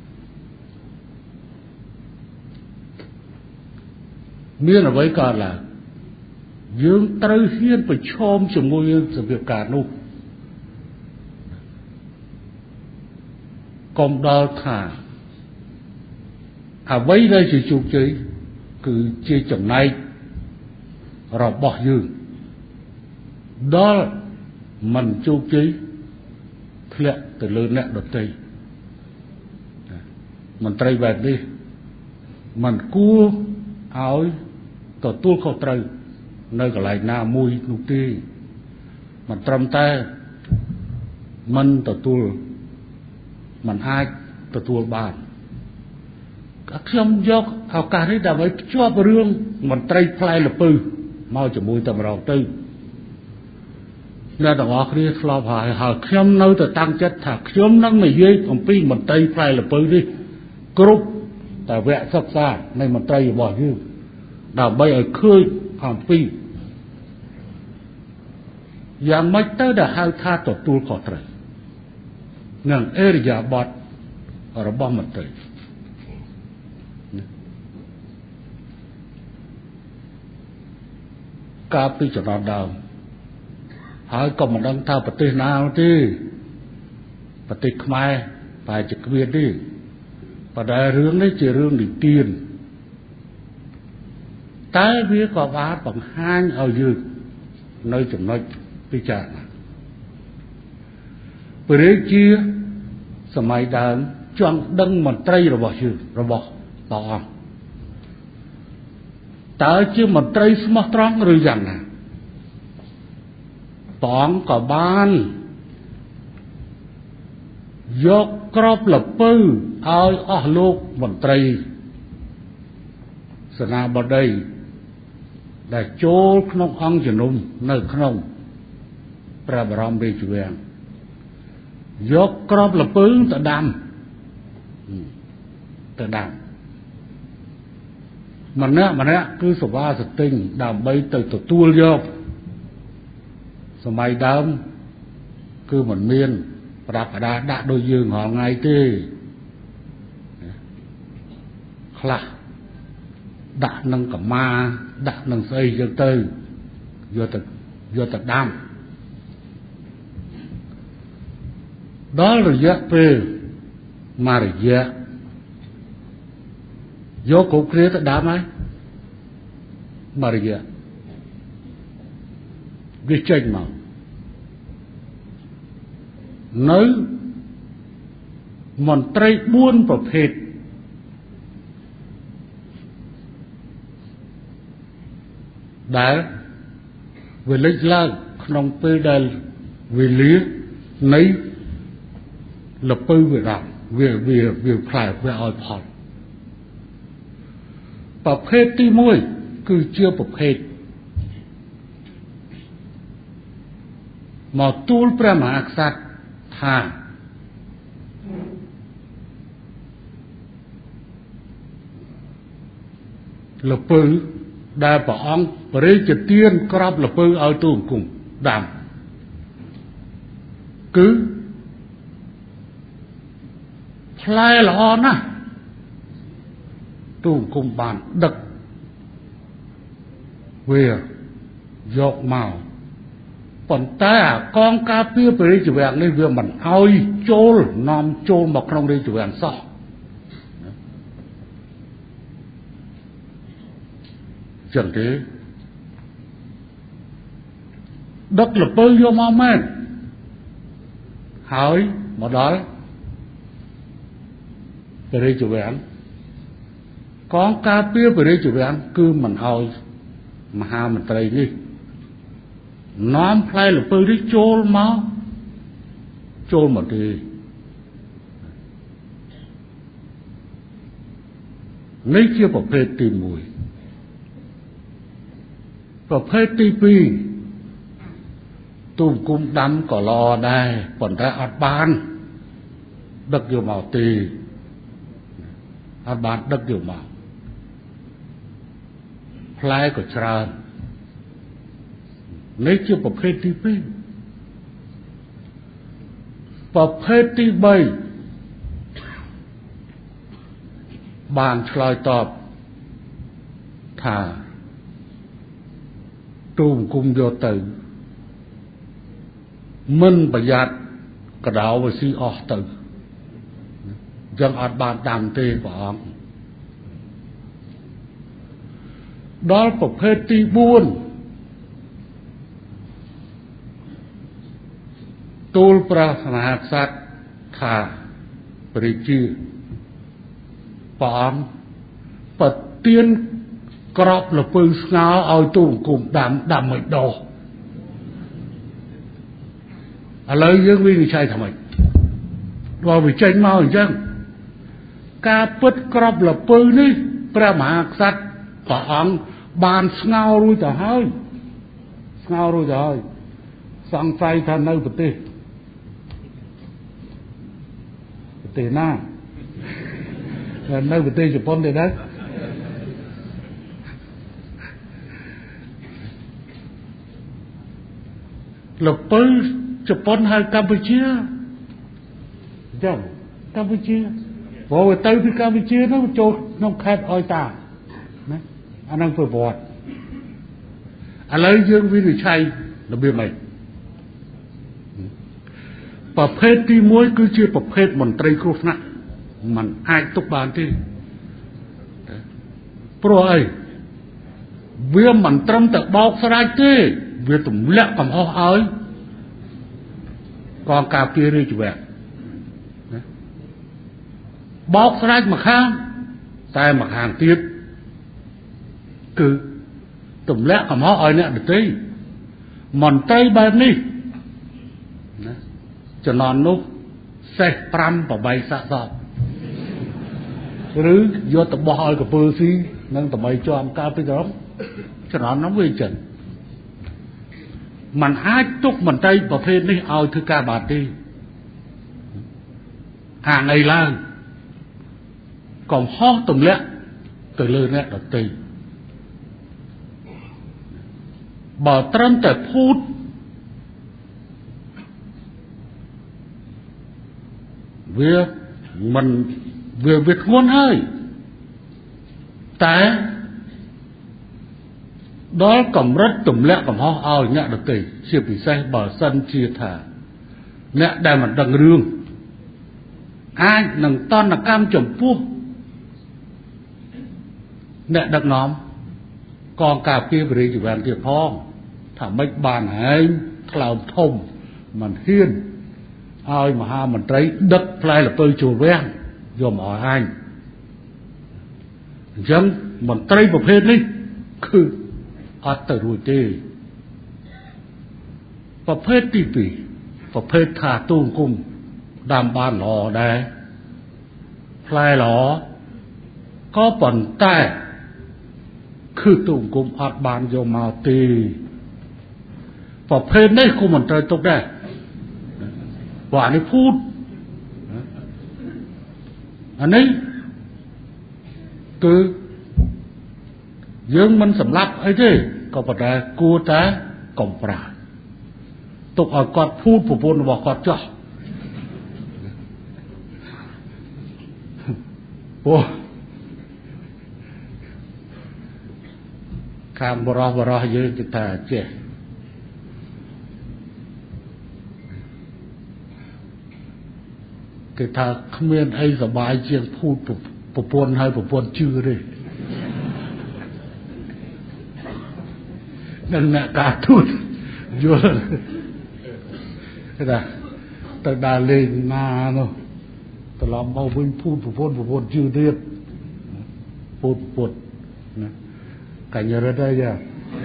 មានអ្វីកើតឡើងយើងត្រូវហ៊ានប្រឈមជាមួយសភាពការនោះកុំដល់ថាអ្វីដែលជាជោគជ័យគឺជាចំណែករបស់យើងដល់មិនជោគជ័យធ្លាក់ទៅលើអ្នកដទៃមន្ត្រីបែបនេះមិនគួរឲ្យទទួលខុសត្រូវនៅកន្លែងណាមួយនោះទេមិនត្រឹមតែមិនទទួលមិនអាចទទួលបានខ្ញុំយកឱកាសនេះដើម្បីភ្ជាប់រឿងមន្ត្រីផ្លែលពៅមកជាមួយតែម្ដងទៅអ្នកទាំងអស់គ្នាឆ្លប់ហើយខ្ញុំនៅតែតាំងចិត្តថាខ្ញុំនឹងនិយាយអំពីមន្ត្រីផ្លែលពៅនេះគ្រប់តែវគ្គសិក្សានៃមន្ត្រីរបស់យើងដើម្បីឲ្យឃើញអំពីយ៉ាងម៉េចទៅដែលហៅថាទទួលខុសត្រូវនឹងអេរិយាបថរបស់មន្ត្រីកាលពីចំណុចដើមហើយក៏មិនដឹងថាប្រទេសណាទេប្រទេសខ្មែរតែជាគ្មានទេប៉ុន្តែរឿងនេះជារឿងនិទានតែវាក៏បានបង្ហាញឲ្យយើងនៅចំណុចពិចារណាព្រះរាជាសម័យដើមចង់ដឹងមន្ត្រីរបស់យើងរបស់ព្រះអង្គតើជាមន្ត្រីស្មោះត្រង់ឬយ៉ាងណាព្រះអង្គក៏បានយកក្របលពៅឲ្យអស់លោកមន្ត្រីសេនាបតីដែលចូលក្នុងអង្គជំនុំនៅក្នុងព្រះបរមរាជវាំងយកក្របលពៅទៅដាំម្នាក់គឺសវាសទិញដើម្បីទៅទទួលយកសម័យដើមគឺមិនមានប្រដាប់ប្រដាដាក់ដូចយើងរាល់ថ្ងៃទេខ្លះដាក់នឹងកម្មាដាក់នឹងស្អីចឹងទៅយកទៅដាំដល់រយៈពេលមករយៈយកគ្រប់គ្រាទៅដាំហើយមករយៈវាចេញមកនៅមន្ត្រី4ប្រភេទដែលវាលេចឡើងក្នុងពេលដែលវេលានៃលពៅវាដាក់វាផ្លែវាឲ្យផលប្រភេទទី1គឺជាប្រភេទមកទូលព្រះមហាក្សត្រថាលពៅដែលព្រះអង្គបរិជ្ជទានក្របលពៅឲ្យទូអង្គមដាំគឺផ្លែល្អណាស់ទូអង្គមបានដឹកវាយកមកប៉ុន្តែកងការពារព្រះរាជវាំងនេះវាមិនឲ្យចូលនាំចូលមកក្នុងរាជវាំងសោះចឹងទេដឹកលពៅយកមកមែនហើយមកដល់ព្រះរាជវាំងកងការពារព្រះរាជវាំងគឺមិនឲ្យមហាមន្ត្រីនេះនាំផ្លែលពៅនេះចូលមកទេនេះជាប្រភេទទី1ប្រភេទទី2ទូមគុំដាំក៏ល្អដែរប៉ុន្តែអត់បានដឹកយកមកទេអត់បានដឹកយកមកផ្លែក៏ច្រើននេះជាប្រភេទទី2ប្រភេទទី3បានឆ្លើយតបថាទូមគុំយកទៅមិនប្រយ័ត្នកដោវាស៊ីអស់ទៅយ៉ាងអត់បានដាំទេព្រះអង្គដល់ប្រភេទទី4ទូលព្រះមហាក្សត្រថាព្រះជាព្រះអង្គប្រទានក្របលពៅស្ងោឲ្យទូមគុំដាំមិនដោះឥឡូវយើងវិនិច្ឆ័យថាម៉េចដល់វាចេញមកអញ្ចឹងការពិតក្របលពៅនេះព្រះមហាក្សត្រព្រះអង្គបានស្ងោរួចទៅហើយសង្ស័យថានៅប្រទេសណានៅប្រទេសជប៉ុនទេដែរលពៅជប៉ុនហៅកម្ពុជាចឹងកម្ពុជាព្រោះទៅពីកម្ពុជានោះចូលក្នុងខេត្តអយតាណាអានឹងប្រវត្តិឥឡូវយើងវិនិច្ឆ័យរបៀបម៉េចប្រភេទទី1គឺជាប្រភេទមន្ត្រីគ្រោះថ្នាក់มันអាចទុកបានទេព្រោះអីវាមិនត្រឹមតែបោកស្រាច់ទេវាទម្លាក់កំហុសឲ្យកងការពាររាជវៈបោកស្រាច់មកខាងតែមកខាងទៀតគឺទម្លាក់កំហុសឲ្យអ្នកដទៃមន្ត្រីបែបនេះណាចំណន់នោះសេះ5 8សាក់សពឬយកទៅបោះឲ្យកពើស៊ីនឹងតម្រៃជាប់ការពីត្រង់ចំណន់នោះវាចឹងมันអាចទុកមន្ត្រីប្រភេទនេះឲ្យធ្វើការបាត់ទេហាងអីឡើងកំហុសទម្លាក់ទៅលើអ្នកដទៃបើត្រឹមតែភូតវាមិនវាធ្ងន់ហើយតែដល់កម្រិតទម្លាក់កំហុសឲ្យអ្នកដទៃជាពិសេសបើសិនជាថាអ្នកដែលមិនដឹងរឿងអាចនឹងតនកម្មចំពោះអ្នកដឹកនាំកងការពាររាជវាំងទៀតផងថាម៉េចបានឯងថ្លើមធំមិនហ៊ានឲ្យមហាមន្ត្រីដឹកផ្លែលពៅចូលវាំងយកមកឲ្យឯងអញ្ចឹងមន្ត្រីប្រភេទនេះគឺអត់ទៅរួចទេប្រភេទទី2ប្រភេទថាទូងគុំដាំបានល្អដែរផ្លែល្អក៏ប៉ុន្តែគឺទូងគុំអត់បានយកមកទេប្រភេទនេះគុំមិនត្រូវទុកដែរព្រោះអានេះភូតអានេះគឺយើងមិនសម្លាប់អីទេក៏ប៉ុន្តែគួរតែកុំប្រាទុកឲ្យគាត់ភូតប្រពន្ធរបស់គាត់ចោះព្រោះខាងបរោះយើងគេថាចេះគេថាគ្មានអីសบายជាងភូតប្រពន្ធហើយប្រពន្ធជឿទេនឹងអ្នកការទូតយល់ថាទៅដើរលេងណានោះត្រឡប់មកវិញភូតប្រពន្ធជឿទៀតភូតណាកញ្ញរិទ្ធអីយ៉ា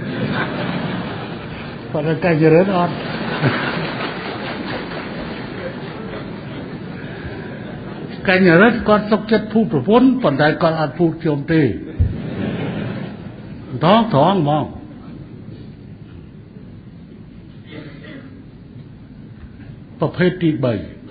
ប៉ុន្តែកញ្ញរិទ្ធអត់កញ្ញរិទ្ធគាត់សុខចិត្តភូតប្រពន្ធប៉ុន្តែគាត់អត់ភូតខ្ញុំទេត្រង់ហ្មងប្រភេទទី3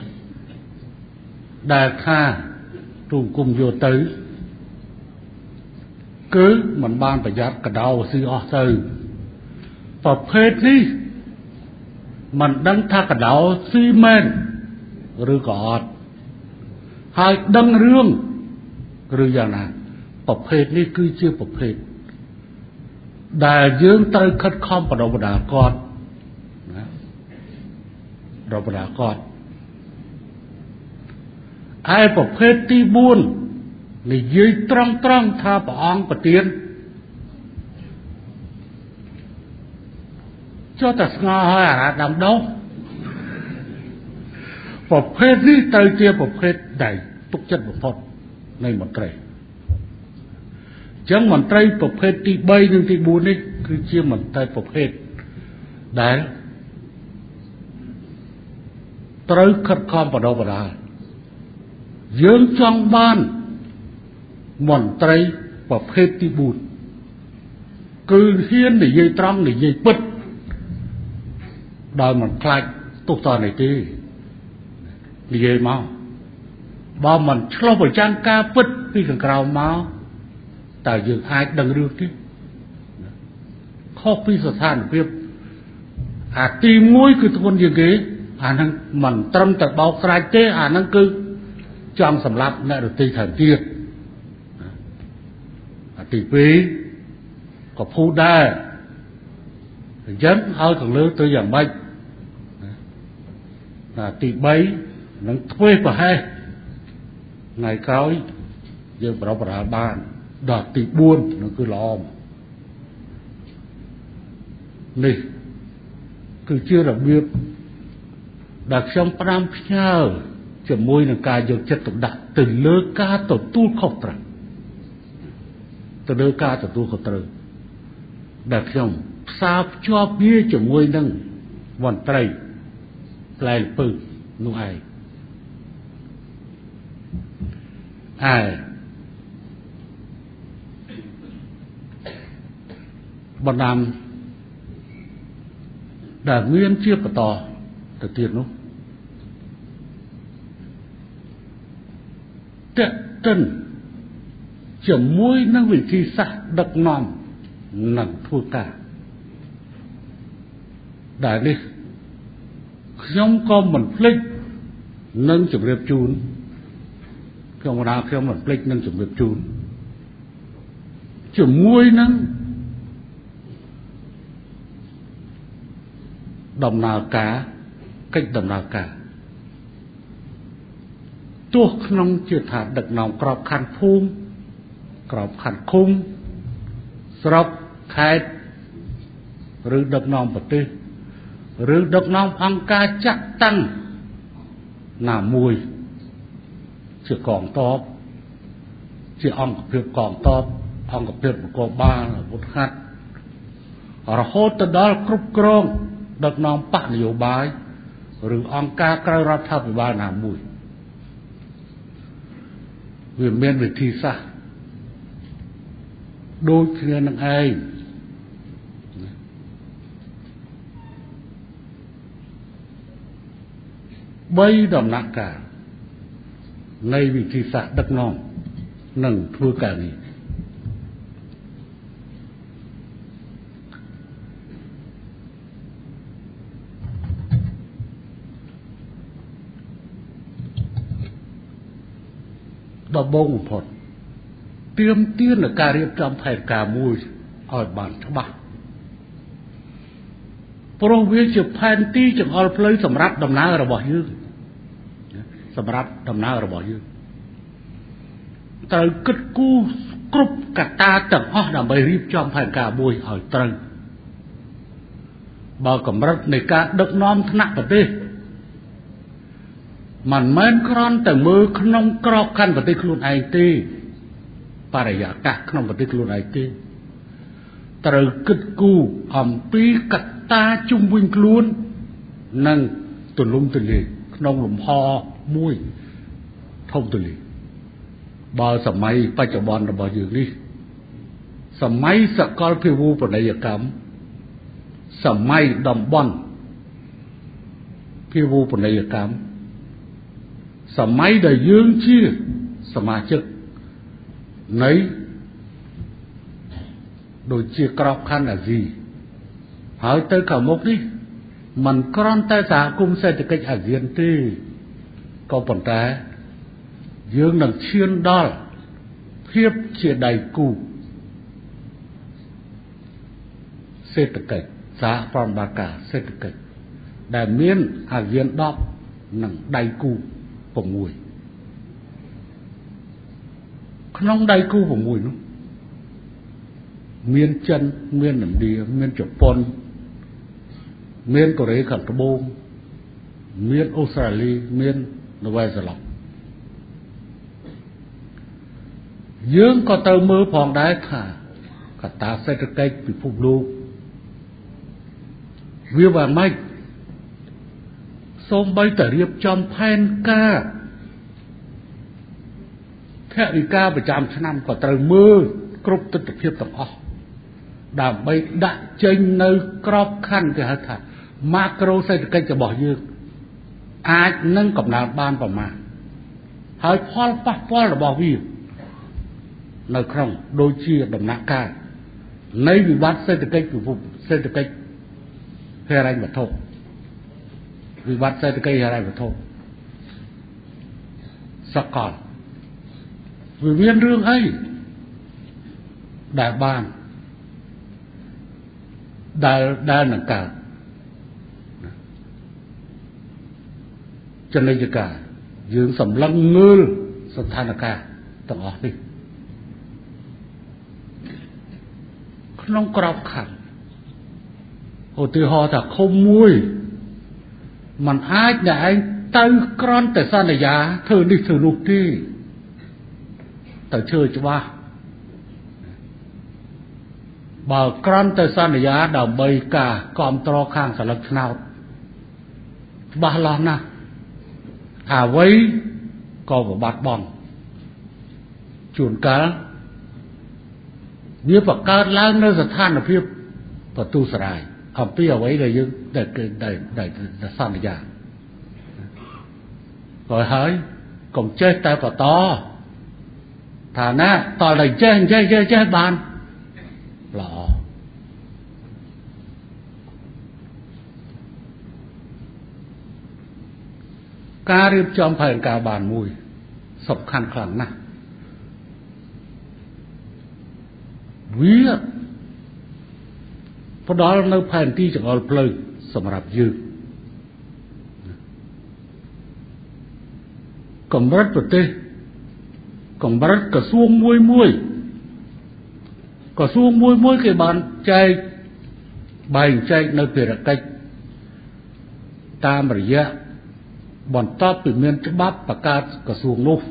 ដែលថាទូគុំយកទៅគឺมันបានប្រយ័ត្នកដោស៊ីអស់ទៅประเภทนี้มันดังท่ากระเดาซีเมนหรือกอดให้ดังเรื่องหรืออย่างนั้นประเภทนี้คือชื่อประเภทได้ยืงตรึกคัดค้อมประดบดากอดนะประดบดากอดไอ้ประเภทที่บุญนี่ยืนตรังท่าปองปะเตียนcho ta ngò hả đầm đâuประเภทนี้เตยเจียประเภทใดทุกจัดบุพพในมนตรีจังมนตรีประเภทที่ใบหนึ่งที่บูนี่คือเจียมนตรีประเภทได้ตรึกขัดข้อมประดบดายืนจังบ้านมนตรีประเภทที่บูคือเฮียนในยัยตรังในยัยปิดโดยมันคลายตุกตอนในที่นี่ยัยมาบ่มันชอบไปจ้างกาปิดพี่กับเรามาแต่ยังอายดังเรื่องที่ข้อพิสถานเพียบตีมวยคือทุกคนยังไงนั้นมันตรมแต่เบาคลายเจ้นั้นคือจอมสำรับในดนตรีแถมเตี้ยตีปีก็พูดได้ยันเอาถึงเลือกตัวอย่างใบตีใบนั่งถ้วยไปให้ไงเขายังประหลาดบ้านดอกตีบุญนั่นคือล้อมนี่คือเชื่อระเบียบดักช่องพรำเช่าจะมวยในการยกจัดตกดักตื่นเลิกกาตกตู้ขอบตรังตื่นเลิกกาตกตู้ขอบตรังดักช่องทราบชอบเบี้ยจะมวยนั่งวันไตรปลายปืนนุ่งไอบรรดามด่าเงียนเชียบต่อแต่เตียนนู้เตะต้นจะมวยนั่งวิธีสักดักนอมหนังทั่วกาได้เลยย่อมก็เหมือนพลิกนั่งจุดเรียบจูนก็มาดาเหมือนพลิกนั่งจุดเรียบจูนจะมวยนั่งดำนากาcáchดำนากาตัวขนมเจือถาดักนองกรอบขันพุ่มกรอบขันคุ้มสรบแคดหรือดักนองปฏิหรือดักนองอังกาจักตั้งหน้ามวยเจือกองตอบเจือองกับเพื่อกองตอบองกับเพื่อนกองบ้าบุตรขัดเราโหดตะดอลกรุบกรองดักนองปะนโยบายหรือองกาใกล้รัฐบาลหน้ามวยเวียนเมียนวิธีซะโดยเพื่อนนั่งเองใบดำนักกาในวิธีศาสตร์ดักน้องนั่งทั่วกานี้ดอกบงผลเตรียมเตี้ยนในการเรียบจำแผนการมวยอ่อยบานฉบับโปรวิจแผนที่จะเอาเพลย์สำรับดำน้ำระบอบยืดสำรับดำน้ำระบอบยืดแต่กึศกู้กรุบกัดตาต่างอ้อดำไปรีบจำแผนการมวยอ่อยตรึงบ่กำรัดในการดึกน้อมถนัดประเทศมันเหมือนครอนแต่มือขนมกรอกขันปฏิคลุนไอตีปารยากะขนมปฏิคลุนไอตีตรึกึดกูอ่ำปีกัดตาจุ่มวิ่งคลุนนั่งตุนลุมตุลีขนมหลุมพอมุ้ยท่องตุลีบอสมัยปัจจุบันระบอบอยู่นี่สมัยสกอลพิวูปนัยกรรมสมัยดำบอนพิวูปนัยกรรมสมัยได้ยืงชื่อสมาชิกในโดยเชี่ยกรอบขันอาซี hỏi tới cả một đi mình còn tại xã cùng sẽ cái à diện thì có phần trái dương đằng chiên đo thiếp chia đầy cụ sẽ cái xã from ba cả sẽ cái đại miên à diện đo nằng đầy cụ của mùi không đầy cụ của mùi nó miên chân miên nằm đi miên chụp pon miền Korea khẩn trương bông, miền Australia, miền Новая Зеландия. Dương có tờ mơ phòng đáy thả, cả ta sẽ được cách bị phục lô. Vì và mạch, xong bây tờ riêng trong phèn ca. Thế ý ca bởi chạm cho năm có tờ mơ, cốp tất tập hiệp tổng ọc. Đảm bây đã chênh nơi crop khăn thì hết thả. Macro sẽ được cách cho bỏ dương ai nâng cộng nào ban vào mà hỏi Paul phát Paul là bỏ viên nơi không đôi chia đồng nạ ca lấy vì bắt sẽ được cách của vùng sẽ được cách hề ranh và thô vì bắt sẽ được cách hề ranh và thô sao còn vì viên rương ấy đại ban đại nâng cả cho nên cả dương sầm lăng ngư sân than cả tầng ở đi không có khăn hồi từ họ ta không muối mình ai để anh tay con tại sao này giá thử đi thử lục đi ta chơi cho ba bảo con tại sao này giá đào bay cả con to khang sản lực nào ba lo na à vấy có một bát bòn chuồn cá biết vào cá lang nơi giật than ở phía và tu sài ở phía ấy là dương để san để già rồi hỏi còn chơi tay vào to thà na to là chơi bàn lọการរៀបចំផែនការបានមួយសំខាន់ខ្លាំងណាស់វាផ្ដល់នៅផែនទីចង្អុលផ្លូវសម្រាប់យើងកម្រិតប្រទេសកម្រិតក្រសួងមួយក្រសួងមួយគេបានចែកបែងចែកនៅភារកិច្ចតាមរយៈបន្ទាប់ពីមានច្បាប់បង្កើតក្រសួងនោះ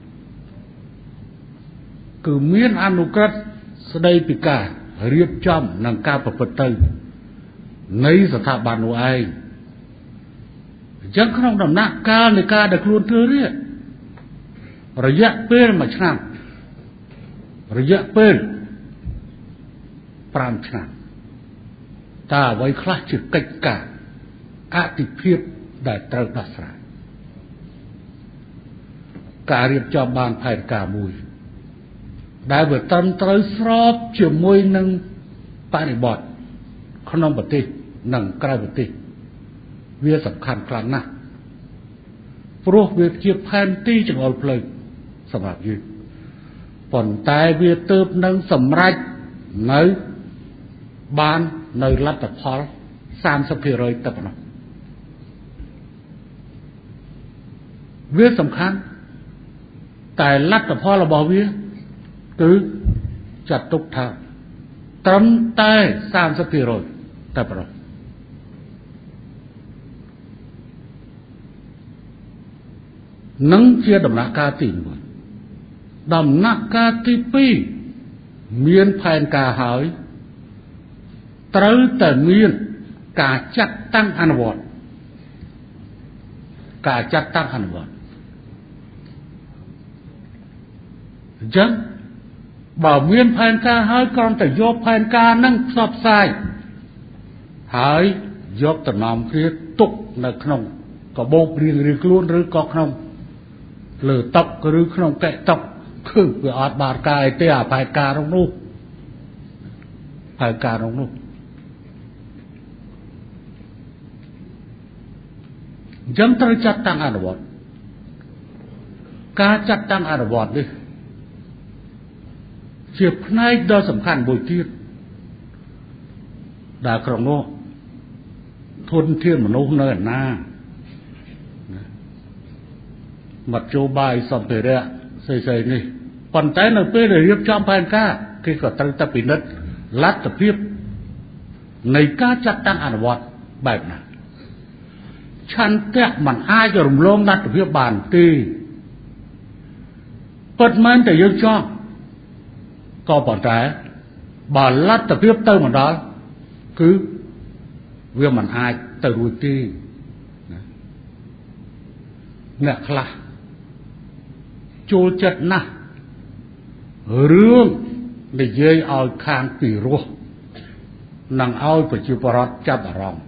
គឺមានអនុក្រឹត្យស្ដីពីការរៀបចំនិងការប្រព្រឹត្តទៅនៃស្ថាប័ននោះឯងអញ្ចឹងក្នុងដំណាក់កាលនៃការដែលខ្លួនធ្វើនេះរយៈពេល1ឆ្នាំរយៈពេល5ឆ្នាំតើអ្វីខ្លះជាកិច្ចការអតិភិបដែលត្រូវដោះស្រាយការរៀបចំបានផែនការមួយដែលវាត្រឹមត្រូវស្របជាមួយនឹងបរិបទក្នុងប្រទេសនិងក្រៅប្រទេសវាសំខាន់ខ្លាំងណាស់ព្រោះវាជាផែនទីចង្អុលផ្លូវសម្រាប់យើងប៉ុន្តែវាទើបនឹងសម្រេចនៅបាននៅលទ្ធផល 30% ទៅប៉ុណ្ណោះវាសំខាន់តែលទ្ធផលរបស់វាគឺចាត់ទុកថាត្រឹមតែ 30% តែប៉ុណ្ណោះនឹងជាដំណាក់កាលទី1ដំណាក់កាលទី2មានផែនការហើយត្រូវតែមានការចាត់តាំងអនុវត្តការចាត់តាំងអនុវត្តអញ្ចឹងបើមានផែនការហើយគ្រាន់តែយកផែនការនឹងផ្សព្វផ្សាយហើយយកតំណមគ្នាទុកនៅក្នុងកាបូបរៀងខ្លួនឬក៏ក្នុងលើតុឬក្នុងកែតុគឺវាអត់បានការអីទេអាផែនការនោះផែនការនោះចឹងត្រូវចាត់តាំងអនុវត្តការចាត់តាំងអនុវត្តនេះជាផ្នែកដ៏សំខាន់មួយទៀតដែលក្រុមនោះធនធានមនុស្សនៅឯណាមធ្យោបាយសម្ភារៈស្អីៗនេះប៉ុន្តែនៅពេលដែលរៀបចំផែនការគេក៏ត្រូវតែពិនិត្យលទ្ធភាពនៃការចាត់តាំងអនុវត្តបែបណាឆន្ទៈមិនអាចរំលងលទ្ធភាពបានទេពិតមែនតែយើងចង់ក៏ប៉ុន្តែបើលទ្ធភាពទៅមិនដល់គឺវាមិនអាចទៅរួចទេអ្នកខ្លះចូលចិត្តណាស់រឿងនិយាយឲ្យខាងពីរោះនិងឲ្យប្រជាពលរដ្ឋចាប់អារម្មណ៍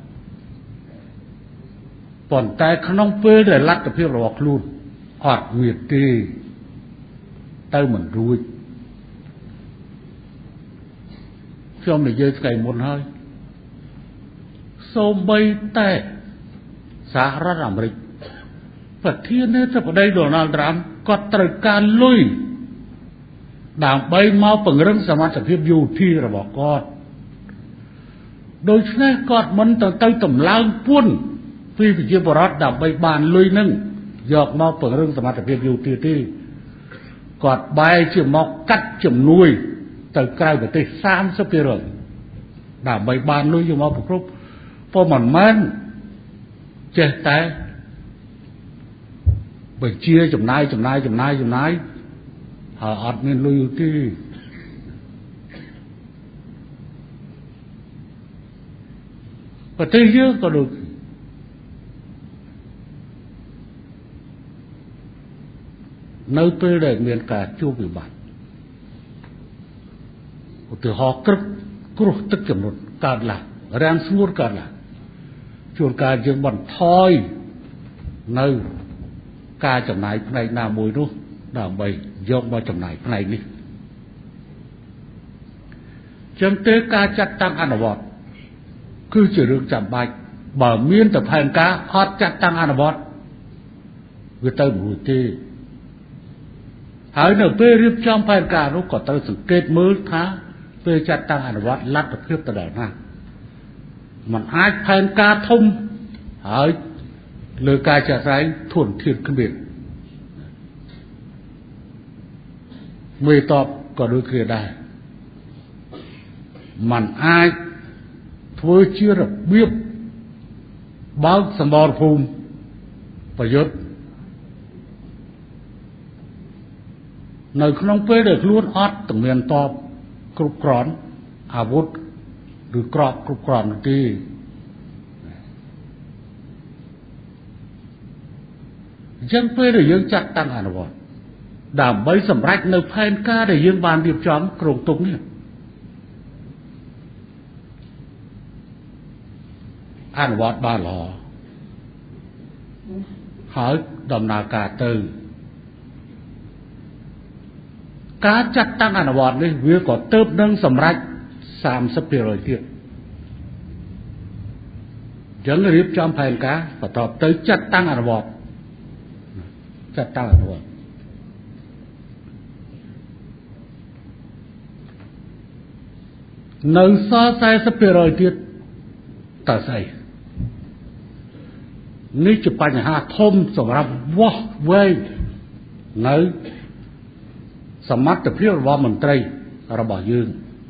ប៉ុន្តែក្នុងពេលដែលលទ្ធភាពរបស់ខ្លួនអត់មានទេទៅមិនរួចខ្ញុំនិយាយថ្ងៃមុនហើយសូម្បីតែសហរដ្ឋអាមេរិកប្រធានាធិបតីដូណាល់ត្រាំក៏ត្រូវការលុយដើម្បីមកពង្រឹងសមត្ថភាពយោធារបស់គាត់ដូច្នេះគាត់មិនទៅតម្លើងពួនពីប្រជាពលរដ្ឋដើម្បីបានលុយនឹងយកមកពង្រឹងសមត្ថភាពយោធាទេគាត់បែរជាមកកាត់ជំនួយទៅក្រៅប្រទេស 30% ដើម្បីបានលុយយកមកប្រគ្រប់ព្រោះមិនមែនចេះតែបញ្ជាចំណាយហើយអត់មានលុយទេប្រទេសយើងក៏ដូចនៅពេលដែលមានការជួបវិបត្តិឧទាហរណ៍គ្រោះទឹកជំនន់កើតឡើងរាំងស្ងួតកើតឡើងជួនកាលយើងបន្ថយនៅការចំណាយផ្នែកណាមួយនោះដើម្បីយកមកចំណាយផ្នែកនេះចឹងទេការចាត់តាំងអនុវត្តគឺជារឿងចាំបាច់បើមានតែផែនការអត់ចាត់តាំងអនុវត្តវាទៅមិនរួចទេហើយនៅពេលរៀបចំផែនការនោះក៏ត្រូវសង្កេតមើលថាពេលចាត់តាំងអនុវត្តលទ្ធភាពទៅដល់ណាมันអាចផែនការធំហើយលើការចាត់ស្ដែងធនធានគ្មានមេតបក៏ដូចគ្នាដែរมันអាចធ្វើជារបៀបបើកសមរភូមិប្រយុទ្ធនៅក្នុងពេលដែលខ្លួនអត់ទំមានតបគ្រប់គ្រាន់អាវុធឬក្របគ្រប់គ្រាន់នោះទេអញ្ចឹងពេលដែលយើងចាត់តាំងអនុវត្តដើម្បីសម្រេចនៅផែនការដែលយើងបានរៀបចំគ្រោងទុកនេះអនុវត្តបានល្អហើយដំណើរការទៅការចាត់តាំងអនុវត្តនេះវាក៏ទៅនឹងសម្រេច 30% ទៀតចឹងរៀបចំផែនការបន្ទាប់ទៅចាត់តាំងអនុវត្តនៅសល់ 40% ទៀតតើស្អីនេះជាបញ្ហាធំសម្រាប់វាស់វែងនៅសមត្ថភាពរបស់មន្ត្រីរបស់យើង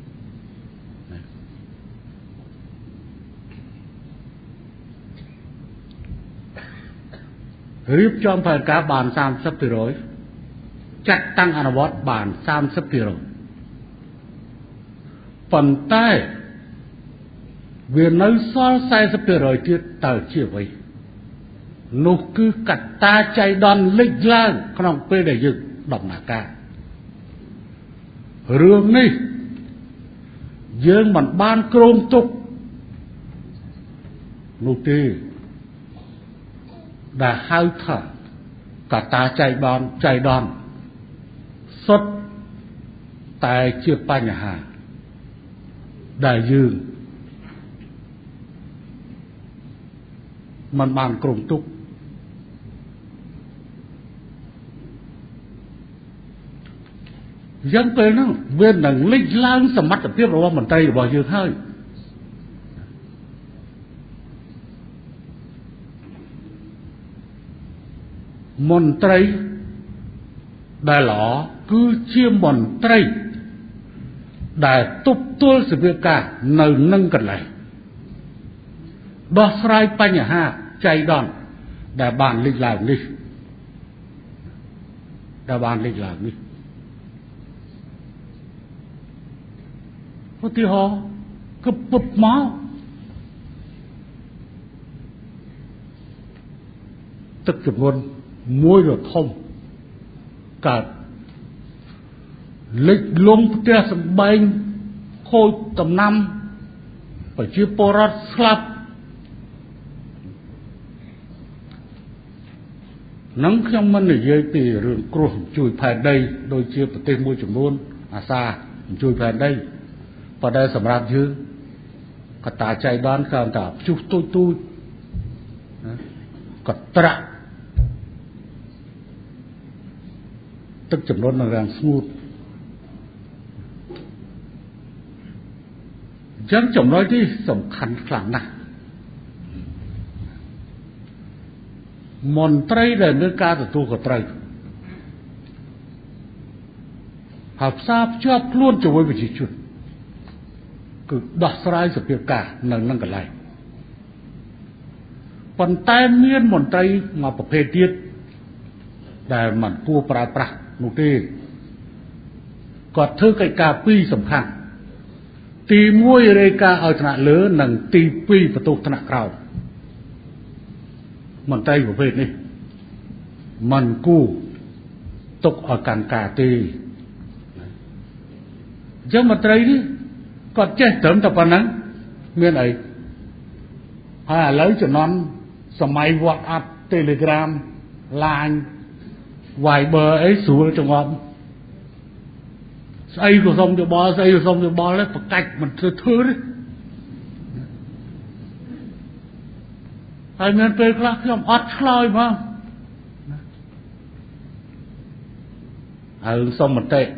រៀបចំផែនការបាន 30% ចាត់តាំងអនុវត្តបាន 30% ប៉ុន្តែវានៅសល់ 40% ទៀតតើជាអ្វីនោះគឺកត្តាចៃដន្យលេចឡើងក្នុងពេលដែលយើងដំណើរការរឿងនេះយើងមិនបានគ្រោងទុកនោះទេដែលហៅថាកត្តាចៃដន្យសុទ្ធតែជាបញ្ហាដែលយើងមិនបានគ្រោងទុក dân về nó bên đằng lịch lang sầm mắt tập tiếp rồi mình tay vào dương hơi môn tây đại lõ cứ chia môn tây đại tục tuân sự việc cả nơi nâng cật lại đó sai pa nhà ha chạy đòn đại bàn lịch làm đi đại bàn lịch làm đi có tí họ cứ bụp máu tức chụp luôn môi rồi thông cả lịch luôn tia sầm bay khôi tầm năm phải chia porat slap nắng trong mình ở dưới thì rừng cua chui phải đây đôi chia một tên môi chụp luôn xa chui phải đây và đây sầm rạp chứ cả ta chạy đón cả ta chụp tôi cả trạ tức chụp luôn là rằng smooth chẳng chồng nói đi sầm khăn khẳng nặng mòn trai để nước ca từ tu của trai học sáp chớp luôn cho với vị trí chuẩn cứ đặt sai sự việc cả nâng cả lại còn tai miên mòn trai mà bậc hệ tiết để màn cua pra nụ tê còn thư cái cà pi sầm khăn tì môi rê ca ở thằng lớn nâng tì pi và tu thằng cầu mòn tay của bên này mòn cu tục ở cản cả tì chứ mà tay đi còn chết tớm tập vào nắng miền ấy hay là lấy cho non sầm máy WhatsApp Telegram Line vài bờ ấy xuống trong ngọn xây của sông cho bò xây của sông cho bò lấy cách mình thứ đấy ai miền tây khác trong ót lôi mà ở sông mình tệ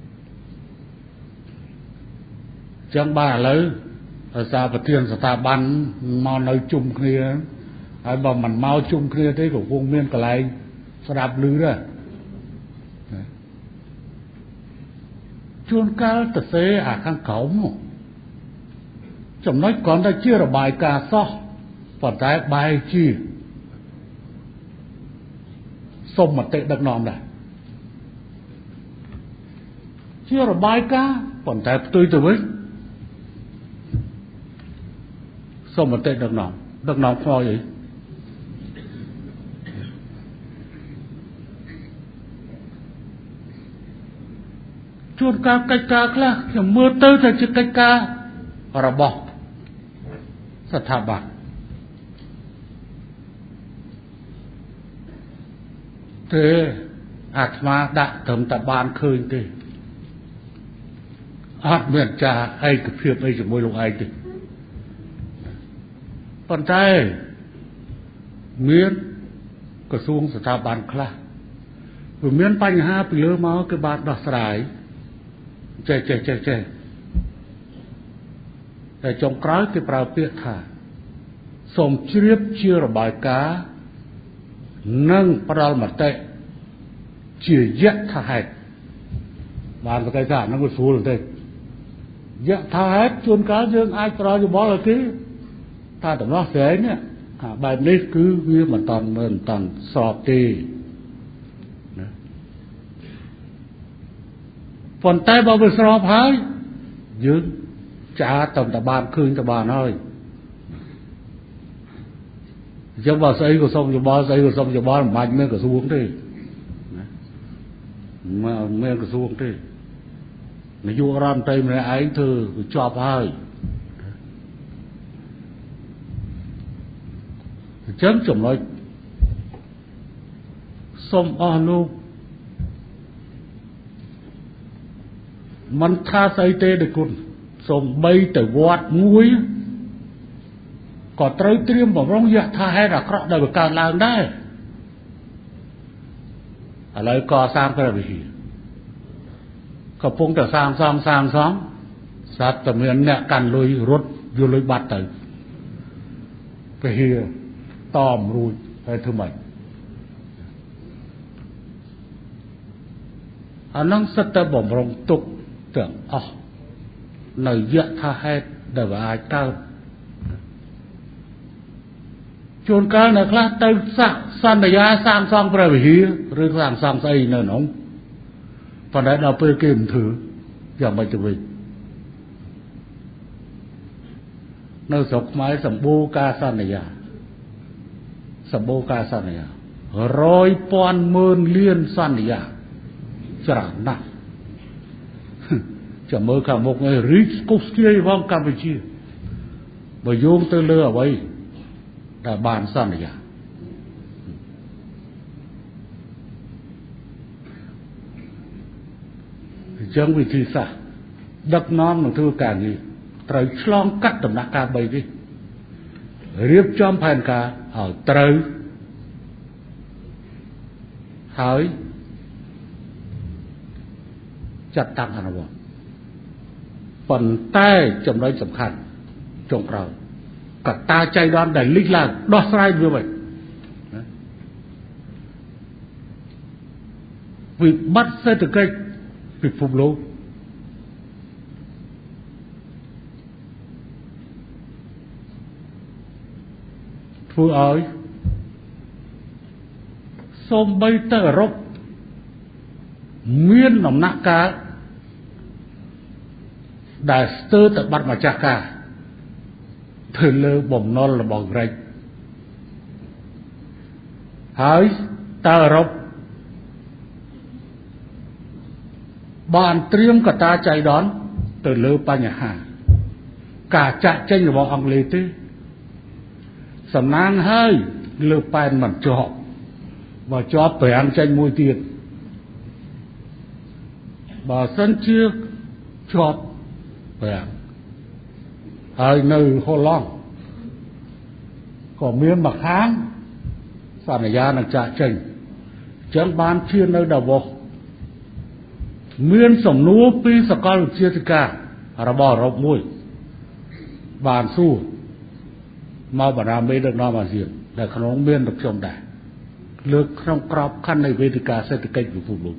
chẳng ba lấy ở xa và thiên sa ban mau nơi chung kia ai bảo mình mau chung kia thế của vùng miền cả lại sa đạp lư rồi chuông cao tật xế khang cổng chồng nói còn ta chưa là bài cà so còn trái bài chi sông mặt tệ đặc nòm này chưa là bài ca còn trái tôi từ với sông mặt tệ đặc nòm kho vậy chuông cao cách ca là mưa tới thì chỉ cách ca và bỏ sát thả bạc thế Atma đã thầm tập ban khơi thế miền trà ai cái phiệp ai chỉ môi lông ai thì còn trái miền cái xuống sát thả ban khla rồi miền bánh ha bị lơ máu cái bát đỏ sải chạyแต่จงกร้อยที่ปราเปียธาสมเชียบเชื่อระบายกานั่งปราลมาเตะเชี่ยยะท่าให้บานตะไคร้ท่านั่งก็สู้เลยเตะยะท่าให้ชวนการเรื่องไอ้ปราจะบอกอะไรที่ท่าแต่ว่าเสียเนี่ยแบบนี้คือวิมันตอนสอบตีฝนใต้บ่ไปสอบหายยืนtrả tầm tà bàn khơi tà bàn thôi chứ vào xây của sông cho bó mạnh mới cả xuống đi mới cả xuống đi nó vô ram tây mà ấy thư chọp hơi chấm chồng nói sông anuมันท่าใส่เตะเด็กคุณสมใบแต่วัดงุ้ยก็เตรียมบอกร้องยะท่าให้รักเราได้การลางได้อะไรก่อสร้างก็ได้ไปก็พงแต่สร้างสัตว์แต่เหมือนเนี่ยกันลุยรถอยู่ลุยบัดแต่ไปเฮียตอมรูยไปทำไมอันนั้นสัตว์บ่มรงตุกเtưởngอ๋อในเยอะท่าให้เดี๋ยวไอ้เต้าจนการนักล่าเต้าสันยาสร้างซองประวิหีหรือสร้างซองใส่เนินหนองตอนนั้นเราไปเก็บถืออย่างไม่จะไปเนื้อสกไม้สมบูกาสันยาสมบูกาสันยา100 ปอนด์หมื่นเลียนสันยาจรานะจะเมื่อข้ามกไงริสกุสเกียว่างกัมพูชีมาโยงตัวเลือไว้แต่บานสันยาจังวิธีซะดักน้อมหนึ่งทุกการนี้ไตรฉลองกัดตำหนักการใบดิเรียบจอมแผนการเอาไตรหายจัดตั้งอนุวัตปั่นใต้จำนวนสำคัญจงเรากับตาใจร้อนได้ลิกลากดอสไลด์ด้วยไปวิบัติเศรษฐกิจปิดฟุบโลกผู้อ้อยส้มใบเตอร์รบเมียนหนำนักกาได้สเตอร์ตบัดมาจากกาเธอเลือบ่มนอนระบอกไรหายตารบบ้านเตรียมกับตาใจดอนเธอเลือปัญหากาจะเจนบอกอังเลตีสำนักให้เลือไปมันจอบว่าจอบไปอังใจมวยเตียนบ่สันเชื่อจอบไปอังให้ในโฮลองก็เมียนมาค้างสัญญาณจะเจนจังบ้านเชื่อในดาวบเมียนสมนูปีสกอลเชียติการะบอรบมวยบานสู้มาบรรดาไม่ได้นอมาเสียแต่ขนมเมียนรักชมได้เลือกครองกรอบขั้นในเวทีการเศรษฐกิจอยู่ผู้ลุก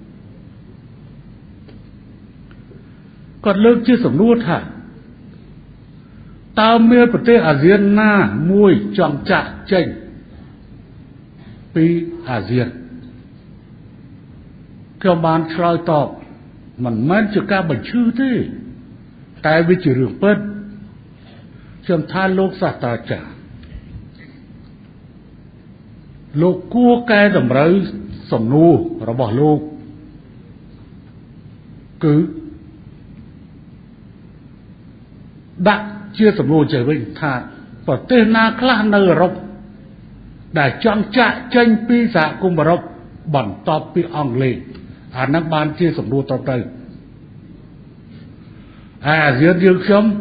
ก็เลือกชื่อสมนูท่าตามเมียประเทศอาเซียนหน้ามวยจองจะเจงปีอาเซียนเกี่ยวบานชลอยตอบมันแม้จะกล้าบัญชื่อที่แต่วิจิเรื่องเปิดจนท่านโลกศาสตราจารย์โลกกู้แก่ดำไรสมนูระบอบโลกคือดักเชื่อสมนูเจอไว้ท่าประเทศนาคลาเนรบได้จังจะเจนปีศากุมรบบันตอบปีอังเลอานักบานเชื่อสมนูต่อไปอาเซียนยืนชม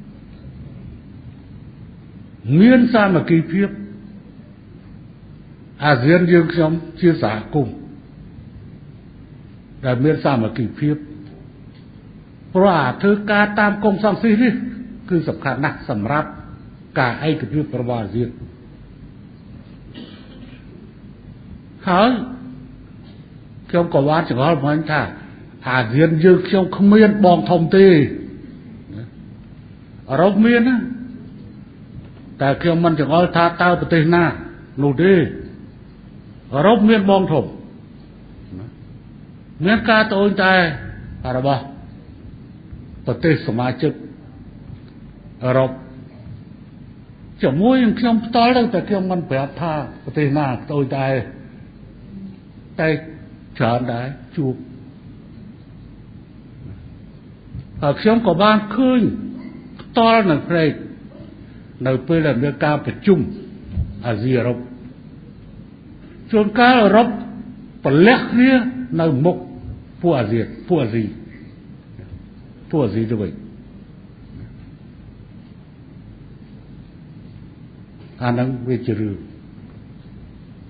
เมียนสามัคคีเพียบอาเซียนยืนชมเชื่อสากุมแต่เมียนสามัคคีเพียบเพราะเธอการตามกองสังสีนี่คือสำคัญนักสำหรับการให้กับยุทธประวัติเรียนหายเกี่ยวกับว่าจะขอเหมือนท่าอาเซียนยืนชมขมิ้นบองทมตีเราเมียนนะแต่เกี่ยวมันจะขอท่าเต้าประเทศหน้าหนูดีเราเมียนบองทมเมียนกาโตนใจอะไรบ้างประเทศสมาชิกเราจะมวยยังเกี่ยวตอนแรกแต่เกี่ยวมันแบบท่าประเทศหน้าโตนใจแต่เฉินได้จูบเกี่ยวกับบ้านขึ้นตอนนั้นเพลงในเพื่อนเรื่องการประชุมอาเซียนรบจนการรบปเล็กเนี่ยในมุกผู้อาเซียนผู้อาซีด้วยอันนั้นวิจารณ์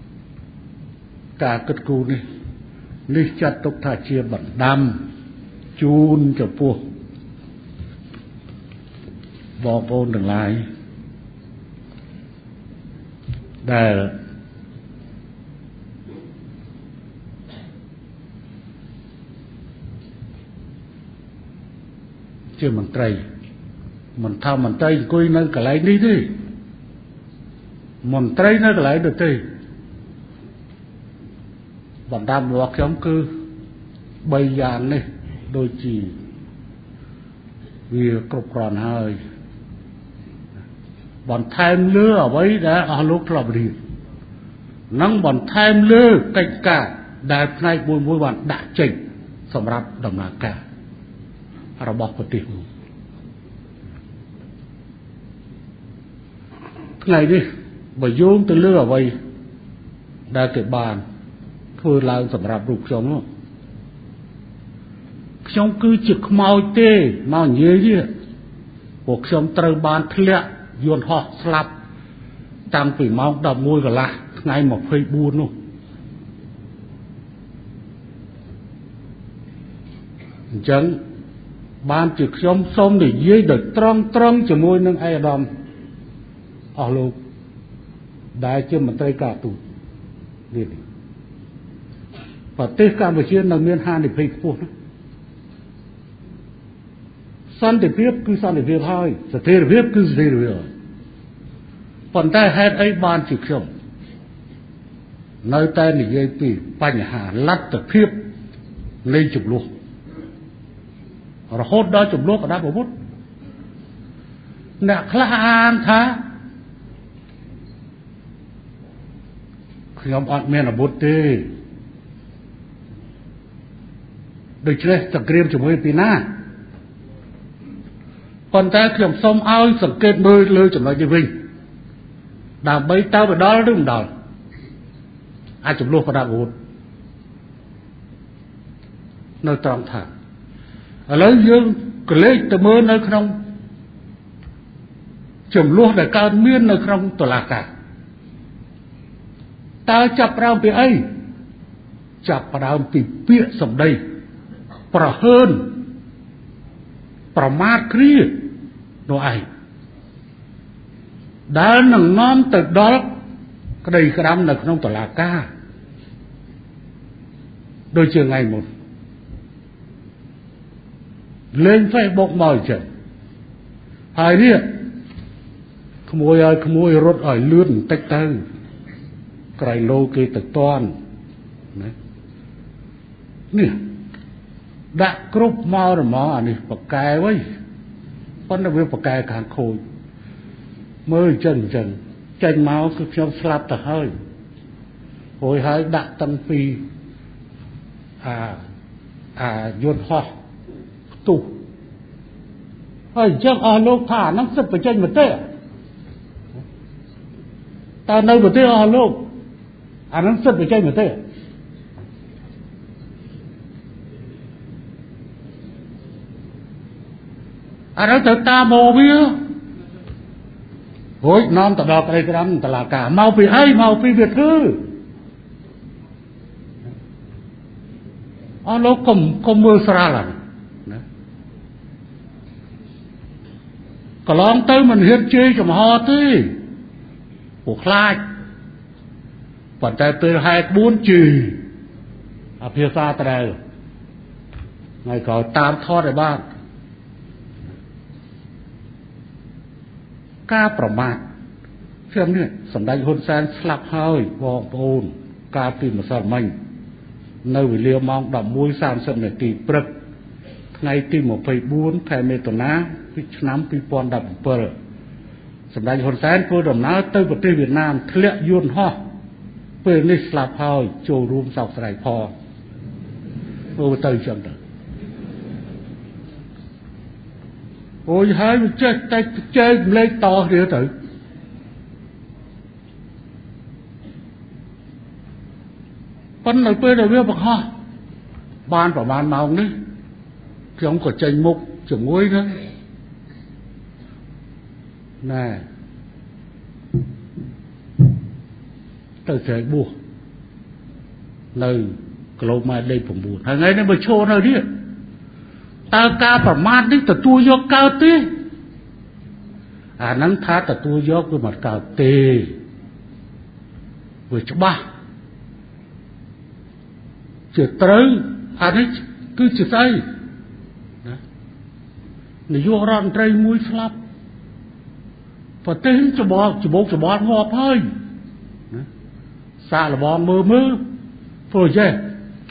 การกึศกูนี่จัดตกท่าเชียบัดดำ chun cho pua bỏ ôn đừng lại để chưa mình trai mình thao mình trai coi nơi cả lại đi đi mình trai nơi cả lại được đi bạn đam loạt giống cứ bây giờ này đôi chỉ vì cục còn hơi bọn thêm lứa ở ấy đã ở lúc làm gì nắng bọn thêm lứa cách cả đại này buổi buổi bạn đã chỉnh sầm rạp đầm nà cả rồi bọc vào tiền ngày đi bởi vô từ lứa ở ấy đã cái bàn thôi là sầm rạp rụt sống trong cứ trực mau tê mau nhớ chứ cuộc sống trời ban thẹn yuan họ slap tăng vì mau đập môi cả lại ngay một phây buồn luôn chẳng ban trực sống sống để dưới được trăng cho môi nâng ai đom ở lúc đại chưa mà tay cả tụ đi và tết cả buổi chiều nâng miên han để phây buồn san để viết cứ san để viết thôi, sẽ thế viết cứ thế rồi. Còn ta hết ấy ban trực sống, nơi ta này gây tì, bánh hà lát tập viết lên chụp luôn, rồi hốt đó chụp luôn ở đá bộ bút, nè khá an thá, khi ông ăn men là bút tê, được chưa? Tập kiềm chụp với pina. Còn ta khiểm xong ao sẵn kết mơ lơi chụp lại như vinh đàm bấy tao vào đó đúng đào ai chụp luôn vào đàm hụt nơi tròn thả ở lấy dương cứ lấy tờ mơ nơi không chụp luôn để cao miên nơi không tổ lạc cả ta chập rao bị ấy chập rao bị bịa sầm đây bỏ hơn bỏ mát kia nó ai đã nâng non từ đó cái đây cái đám là không tổ là ca đôi chưa ngày một lên phải bốc mỏi trận hai đi không môi rốt ở lươn tách tư cái lô kia tật toan nè đã cướp mau rồi mà anh bậc cài với con nó biết bậc cài càng khôi mới chân máu cứ trong slap ta hơi hồi hai đã tăng phi yuan ho tu hơi chắc lô thả nó sắp phải chân một tê ta nơi một tê lô nó sắp phải chân một tê nó tự ta mồ bia hối non ta đọc đây cái đám ta là cả mau vì hay mau vì việt thư nó không mưa xa là có lòng tới mình hiến chế cho mà ho tí của khai còn ta từ 24 trì ở phía xa ta đây ngày có 8 thoát để bạn caประมาทเชื่อมเนี่ยสำได้คนแสนสลับเฮ้ยบอกโอนกาปีมาสอนมันในวิเลียมองดับมุ้ย30 นาทีปรึกไงตีหมกไปบุญแผ่เมตนาพิชน้ำปีปอนดับเปิดสำได้คนแสนพูดดำน้ำตื้อประเทศเวียดนามทะเลยุนห่อเปิดนิสลาพายโจรูมสาวสายพอโอ้เตยจังเลยโอ้ยหายมันเจ๊เลยต่อเดี๋ยวถึงปันหน่อยเพื่อเดี๋ยวเรียกบอกฮะบ้านประมาณเมานี่พี่ông có tranh mục trưởng ngôi nữa nè tôi sẽ buộc nơi lô mai đâyผมบุญhàng ngày nó mà show nơi đi តើការប្រមាថនេះទទួលយកកើតទេអាហ្នឹងថាទទួលយកវាមិនកើតទេវាច្បាស់ជាត្រូវអានេះគឺជាស្អីណានាយករដ្ឋមន្ត្រីមួយស្លាប់ប្រទេសច្បោកងាប់ហើយណាសាកល្បងមើលព្រោះចេះ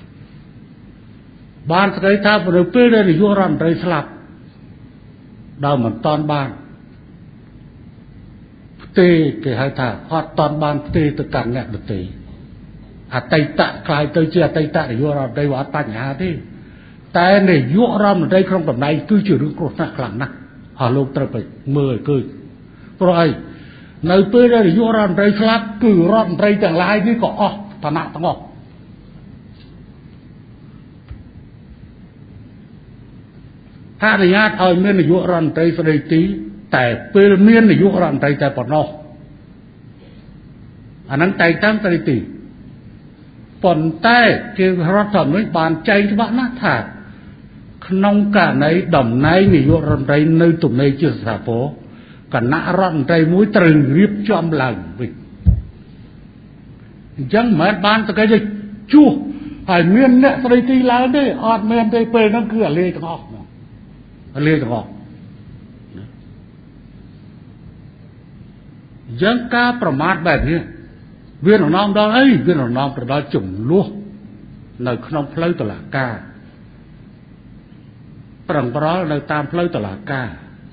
បានស្ដីថានៅពេលដែលនាយករដ្ឋមន្ត្រីស្លាប់ដល់មិនតាន់បានផ្ទេគេហៅថាអត់តាន់បានផ្ទេទៅកាន់អ្នកដទៃអតីតខ្លាយទៅជាអតីតនាយករដ្ឋមន្ត្រីវាអត់បញ្ហាទេតែនាយករដ្ឋមន្ត្រីក្នុងតំណែងគឺជារឿងគ្រោះថ្នាក់ខ្លាំងណាស់ហើយលោកត្រូវទៅមើលឲ្យឃើញព្រោះអីនៅពេលដែលនាយករដ្ឋមន្ត្រីស្លាប់គឺរដ្ឋមន្ត្រីទាំងឡាយនេះក៏អស់ឋានៈទាំងអស់អនុញ្ញាតឲ្យមាននាយករដ្ឋមន្ត្រីស្ដីទីតែពេលមាននាយករដ្ឋមន្ត្រីតែប៉ុណ្ណោះអាហ្នឹងតែងតាំងស្ដីទីប៉ុន្តែគេរដ្ឋធម្មនុញ្ញបានចែងច្បាស់ណាស់ថាក្នុងករណីតំណែងនាយករដ្ឋមន្ត្រីនៅទំនេរជាស្ថាពរគណៈរដ្ឋមន្ត្រីមួយត្រូវរៀបចំឡើងវិញអញ្ចឹងមិនបានតែគេជួសហើយមានអ្នកស្ដីទីឡើងទេអត់មានទេពេលហ្នឹងគឺអាលេទាំងអស់អាលេទាំងអស់យ៉ាងការប្រមាថបែបនេះវារំនាំដល់អីវារំនាំទៅដល់ចំនួននៅក្នុងផ្លូវតុលាការប្រឹងប្រែងនៅតាមផ្លូវតុលាការ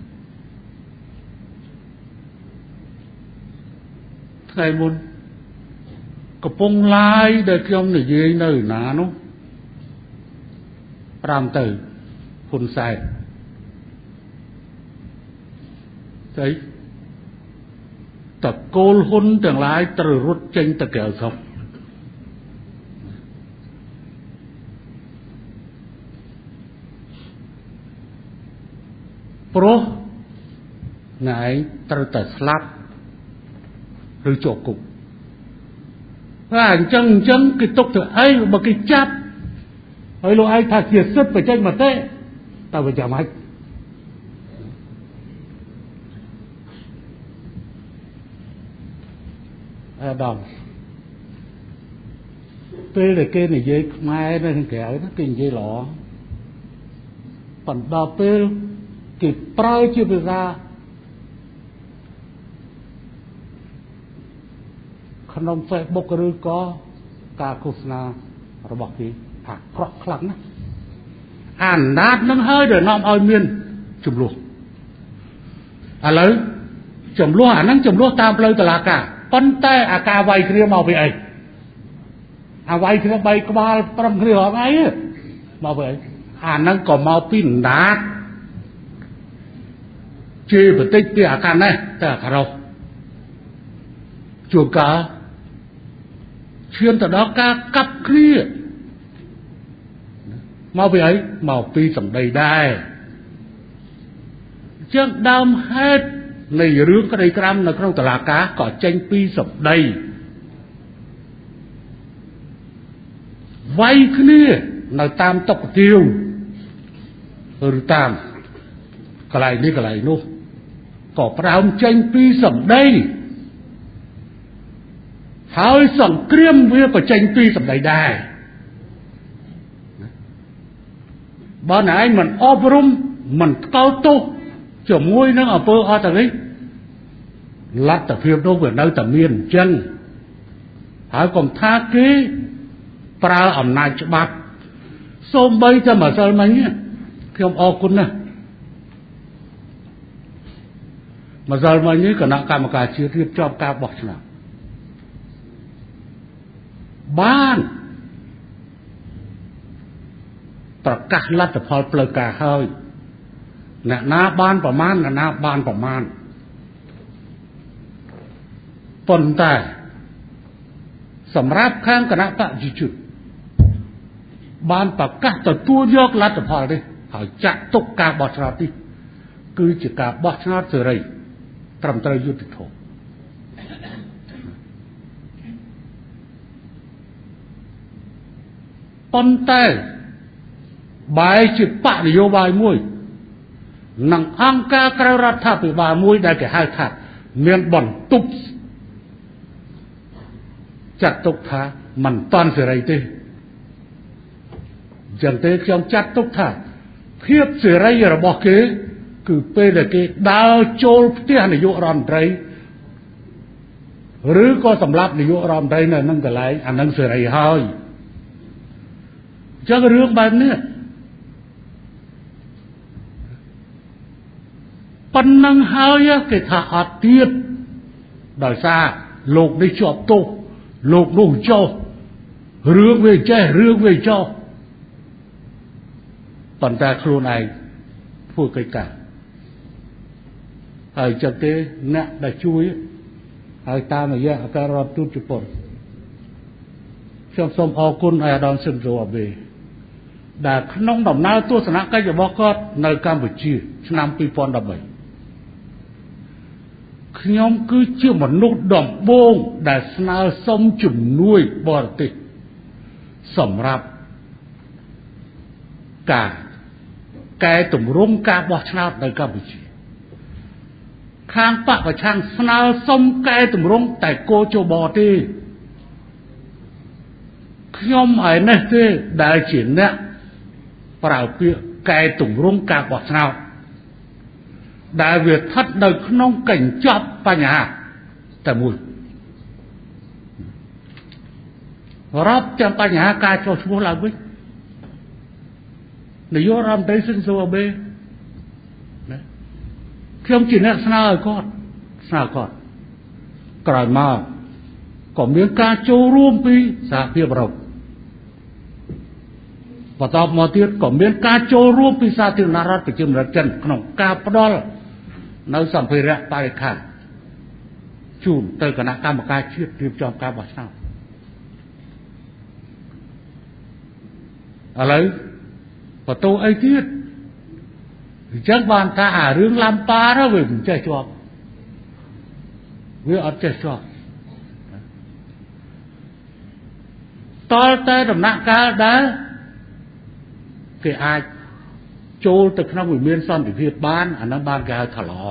ថ្ងៃមុនកំពុងឡាយដែលខ្ញុំនិយាយនៅណានោះប្រាំទៅហ៊ុនសែនស្អីតកូលហ៊ុនទាំងឡាយត្រូវរត់ចេញទៅក្រៅស្រុកព្រោះណែឯងត្រូវតែស្លាប់ឬជាប់គុកហើយអញ្ចឹងគេទុកទៅអីបើគេចាប់ហើយលោកឯងថាជាសិទ្ធិបញ្ចេញមតិតើវាយ៉ាងម៉េចអាដាមពេលដែលគេនិយាយខ្មែរនៅខាងក្រៅណាគេនិយាយល្អប៉ុន្តែពេលគេប្រើជាភាសាក្នុង Facebook ឬក៏ការឃោសនារបស់គេអាក្រក់ខ្លាំងណាស់អាណាតនឹងហើយដែលនាំឲ្យមានចំនួនឥឡូវចំនួនអាហ្នឹងចំនួនតាមផ្លូវតុលាការប៉ុន្តែអាការវាយគ្នាមកពីអីអាវាយគ្នា3ក្បាល5គ្នារងអីមកពីអីអាហ្នឹងក៏មកពីណាតជាបន្តិចពីអាការនេះតែអាការនោះជួនកាលឈានទៅដល់ការកាប់គ្នាមកពីអីមកពីសម្ដីដែរជាងដើមហេតុនៃរឿងក្តីក្រាមនៅក្នុងតុលាការក៏ចេញពីសម្ដីវាយគ្នានៅតាមតុកទាវឬតាមកន្លែងនេះកន្លែងនោះក៏ប្រោមចេញពីសម្ដីហើយសង្គ្រាមវាក៏ចេញពីសម្ដីដែរបើណែឯងមិនអប់រំមិនថ្កោលទោសជាមួយនឹងអំពើអត់ទាំងនេះលទ្ធភាពនោះវានៅតែមានអញ្ចឹងហើយកុំថាគេប្រើអំណាចច្បាប់សូម្បីតែម្សិលមិញខ្ញុំអរគុណណាស់ម្សិលមិញនេះគណៈកម្មការជាតិរៀបចំការបោះឆ្នោតបានប្រកាសលទ្ធផលផ្លូវការហើយអ្នកណាបានប្រមាណអ្នកណាបានប្រមាណប៉ុន្តែសម្រាប់ខាងគណៈបព្វជិជនបានប្រកាសទទួលយកលទ្ធផលនេះហើយចាត់ទុកការបោះឆ្នោតនេះគឺជាការបោះឆ្នោតសេរីត្រឹមត្រូវយុត្តិធម៌ប៉ុន្តែ bài chỉ bạ để vô bài mùi nặng ăn ca cao ra thả bị bài mùi đại cái hai thả miền bẩn tục chặt tục thả mình toàn sự rầy tê chẳng tế trong chặt tục thả khiếp sự rầy rồi bỏ kế cứ bê là cái đào chôl tiền để vô ròn rầy rứ có tầm lắp để vô ròn rầy này nâng cái lại anh nâng sự rầy hơi cho cái rương bài này bắn nâng hơi cái thả ọt tiết đời xa lột đi chọp tô lột đủ cho rương về cho bắn ta khuôn này phù cây cả hơi cho cái nạ đã chui hơi ta mà dạ cái rọt chút chút bồn trong sông ho côn ai đón sân rùa về đã nông đồng nào tôi sẽ nặng cái gì bó cót nơi Campuchia năm 2017ខ្ញុំគឺជាមនុស្សដំបូងដែលស្នើសុំជំនួយបរទេសសម្រាប់ការកែតម្រង់ការបោះឆ្នោតនៅកម្ពុជាខាងបកប្រឆាំងស្នើសុំកែតម្រង់តែគោជបទេខ្ញុំឯនេះទេដែលជាអ្នកប្រើពាក្យកែតម្រង់ការបោះឆ្នោតដែលវាស្ថិតនៅក្នុងកញ្ចប់បញ្ហាតែមួយរាប់ទាំងបញ្ហាការចោះឈ្មោះឡើងវិញនាយករដ្ឋមន្ត្រីស៊ិនស៊ូអាបេណាខ្ញុំជាអ្នកស្នើឲ្យគាត់ក្រោយមកក៏មានការចូលរួមពីសហភាពអឺរ៉ុបបន្តមកទៀតក៏មានការចូលរួមពីសាធារណរដ្ឋប្រជាមានិតចិនក្នុងការផ្ដល់នៅសម្ភារៈបរិក្ខារជូនទៅគណៈកម្មការជាតិរៀបចំការបោះឆ្នោតឥឡូវបន្ទោអីទៀតអញ្ចឹងបានថាអារឿងឡាំប៉ាđóវាមិនចេះជាប់វាអត់ចេះជាប់តលតែដំណាក់កាលដែលគេអាចចូលទៅក្នុងវិមានសន្តិភាពបានអានឹងបានគេហៅថាល្អ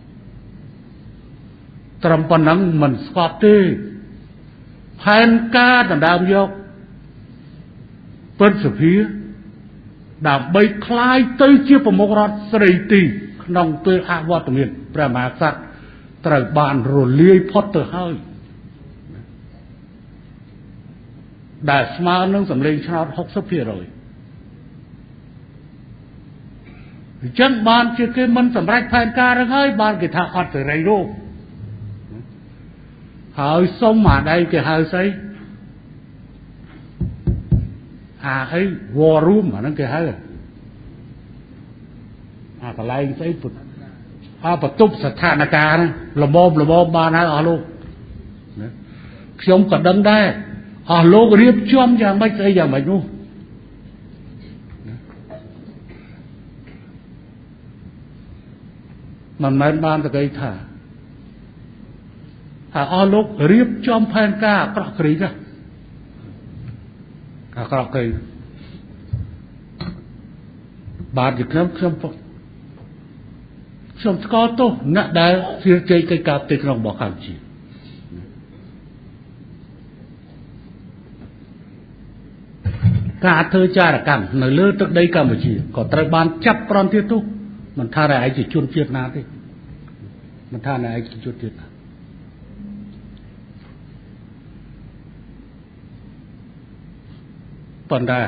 ត្រឹមប៉ុណ្ណឹងមិនស្កប់ទេផែនការដណ្ដើមយកពិតសភាដើម្បីคล้ายទៅជាប្រមុខរដ្ឋស្រីទីក្នុងពេលអវត្តមានព្រះមហាក្សត្រត្រូវបានរលាយផុតទៅហើយដែលស្មើនឹងសម្លេងឆ្នោត 60% អញ្ចឹងបានជាគេមិនសម្រេចផែនការនឹងហើយបានគេថាអត់សេរីរូបហើយសុំអាដៃគេហៅស្អីអី war room អាហ្នឹងគេហៅកន្លែងស្អីពុតបន្ទប់ស្ថានភាពហ្នឹងល្មមបានហើយអស់លោកខ្ញុំក៏ដឹងដែរអស់លោករៀបចំយ៉ាងម៉េចស្អីយ៉ាងម៉េចនោះមិនមែនបានតែគេថាអស់លោករៀបចំផែនការអាក្រក់គ្រីណាអាក្រក់គ្រីបាទខ្ញុំស្គាល់ទោសអ្នកដែលជឿជ័យកិច្ចការផ្ទៃក្នុងរបស់កម្ពុជាការធ្វើចារកម្មនៅលើទឹកដីកម្ពុជាក៏ត្រូវបានចាប់ប្រន្ទាទោសមិនថាតែឯកជនជាតិណាទេមិនថាតែឯកជនជាតិណាប៉ុន្តែ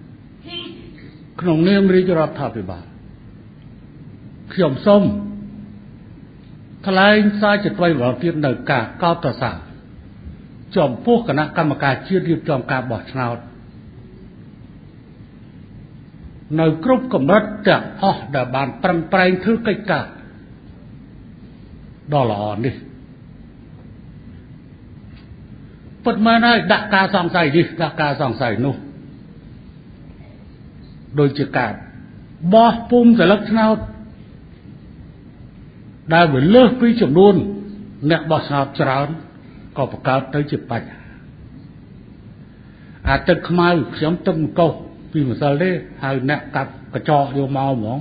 ក្នុងនាមរាជរដ្ឋាភិបាលខ្ញុំសូមថ្លែងសារជាថ្មីម្ដងទៀតនៅការកោតសរសើរចំពោះគណៈកម្មការជាតិរៀបចំការបោះឆ្នោតនៅគ្រប់កម្រិតទាំងអស់ដែលបានប្រឹងប្រែងធ្វើកិច្ចការដ៏ល្អនេះពិតមែនហើយដាក់ការសង្ស័យនេះដាក់ការសង្ស័យនោះដោយជាការបោះពុម្ពស្លឹកឆ្នោតដែលវាលើសពីចំនួនអ្នកបោះឆ្នោតច្រើនក៏បង្កើតទៅជាបញ្ហាទឹកខ្មៅខ្ញុំទឹកមកកោសពីម្សិលទេហើយអ្នកកាប់កញ្ចក់យកមកហ្មង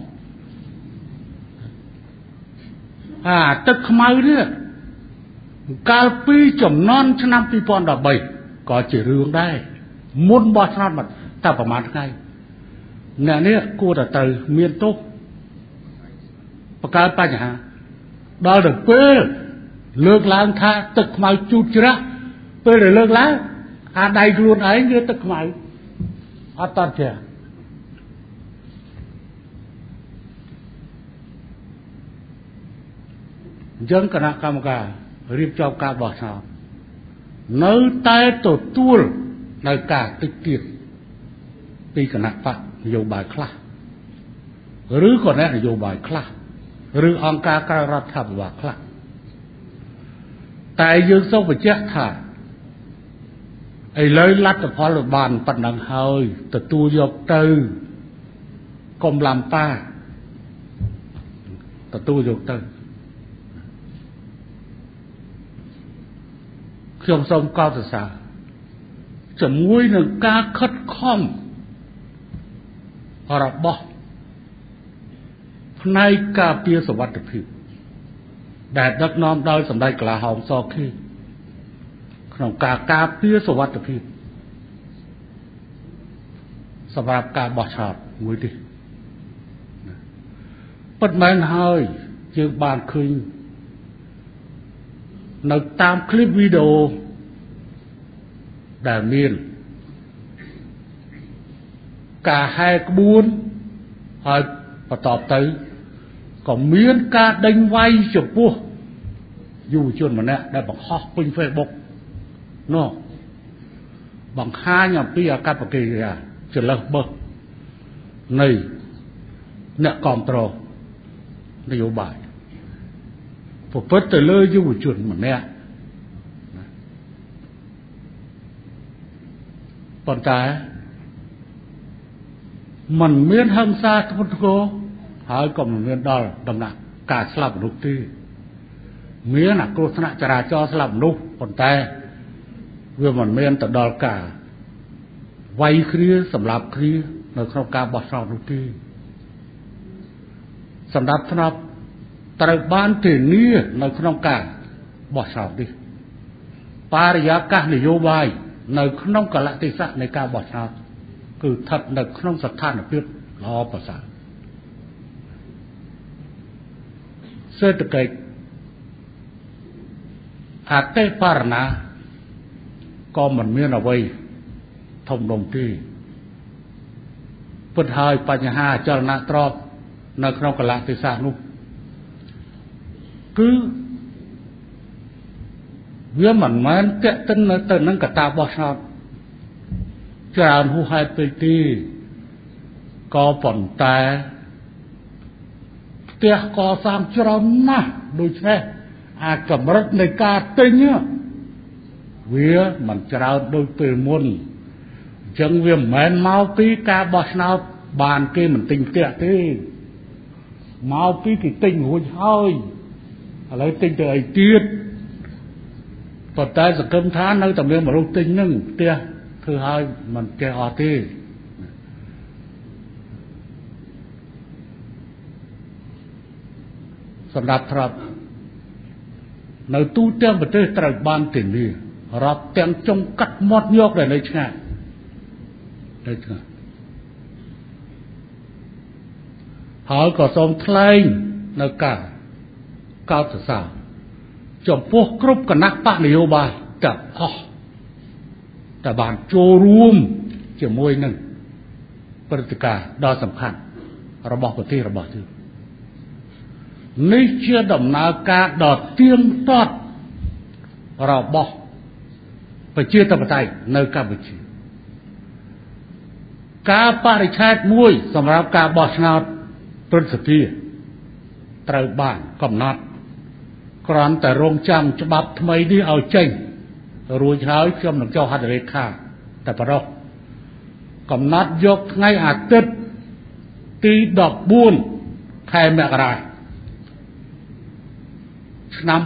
ទឹកខ្មៅនេះកាលពីចំណន់ឆ្នាំ2013ក៏ជារឿងដែរមុនបោះឆ្នោតមកតែប្រហែលថ្ងៃអ្នកនេះគួរតែត្រូវមានទោសបង្កើតបញ្ហាដល់ទៅពេលលើកឡើងថាទឹកខ្មៅជូតច្រាស់ពេលដែលលើកឡើងដៃខ្លួនឯងគឺទឹកខ្មៅអត់តន់ទេអញ្ចឹងគណៈកម្មការរៀបចំការបោះឆ្នោតនៅតែទទួលនៅការតិចទៀតពីគណៈបកនយោបាយខ្លះឬក៏អ្នកនយោបាយខ្លះឬអង្គការក្រៅរដ្ឋាភិបាលខ្លះតែយើងសូមបញ្ជាក់ថាឥឡូវលទ្ធផលបានប៉ុណ្ណឹងហើយទទួលយកទៅកុំឡាំប៉ាទទួលយកទៅខ្ញុំសូមកោតសរសើរជាមួយនឹងការខិតខំរបស់ផ្នែកការពារសុវត្ថិភាពដែលដឹកនាំដោយសម្ដេចកលាហោមសខេក្នុងការការពារសុវត្ថិភាពសម្រាប់ការបោះឆ្នោតមួយនេះពិតមែនហើយយើងបានឃើញនៅតាមคลิปវីដេអូដែលមានការហែក្បួនហើយបន្តទៅក៏មានការដេញវាយចំពោះយុវជនម្នាក់ដែលបង្ហោះពេញ Facebook នោះបង្ហាញអំពីអាកប្បកិរិយាចលឹះបឹសនៃអ្នកគ្រប់គ្រងនយោបាយប្រព្រឹត្តទៅលើយុវជនម្នាក់ប៉ុន្តែมันមានហិង្សាធ្ងន់ធ្ងរហើយក៏មិនមានដល់ដំណាក់ការស្លាប់មនុស្សទេមានអាគ្រោះថ្នាក់ចរាចរណ៍ស្លាប់មនុស្សប៉ុន្តែវាមិនមានទៅដល់ការវាយគ្រាសម្លាប់គ្រានៅក្នុងការបោះឆ្នោតនោះទេសម្រាប់ថ្នាក់ត្រូវបានធានានៅក្នុងការបោះឆ្នោតនេះបរិយាកាសនយោបាយនៅក្នុងកលៈទេសៈនៃការបោះឆ្នោតគឺស្ថិតនៅក្នុងស្ថានភាពល្អប្រសើរសេដ្ឋកិច្ចអតិបរណាក៏មិនមានអ្វីធំដុំទេពិតហើយបញ្ហាចលនាទ្រព្យនៅក្នុងកលៈទេសៈនោះគឺវាមិនមែនតេតិនទៅនឹងកត្តាបោះឆ្នោតច្រើនហួសហេតុពេកទេក៏ប៉ុន្តែផ្ទះកសាងច្រើនណាស់ដូច្នេះអាកម្រិតនៃការទិញវាមិនច្រើនដូចពេលមុនអញ្ចឹងវាមិនមែនមកពីការបោះឆ្នោតបានគេមិនទិញផ្ទះទេមកពីគេទិញរួចហើយឥឡូវទិញទៅអីទៀតប៉ុន្តែសង្ឃឹមថានៅតែមានមនុស្សទិញនឹងផ្ទះធ្វើឲ្យមិនចេះអត់ទេសម្រាប់ទ្រព្យនៅទូទាំងប្រទេសត្រូវបានធានារាប់ទាំងចុងកាត់មាត់យកដែលនៅឆ្ងាយហើយក៏សូមថ្លែងនៅការកោតសរសើរចំពោះគ្រប់គណៈបកនយោបាយទាំងអស់ដែលបានចូលរួមជាមួយនឹងព្រឹត្តិការណ៍ដ៏សំខាន់របស់ប្រទេសរបស់យើងនេះជាដំណើរការដ៏ទៀងទាត់របស់ប្រជាធិបតេយ្យនៅកម្ពុជាការបរិច្ឆេទមួយសម្រាប់ការបោះឆ្នោតព្រឹទ្ធសភាត្រូវបានកំណត់គ្រាន់តែរងចាំច្បាប់ថ្មីនេះឲ្យចេញរួចហើយខ្ញុំនឹងចុះហត្ថលេខាតែប៉ុណ្ណោះកំណត់យកថ្ងៃអាទិត្យទី14ខែមករាឆ្នាំ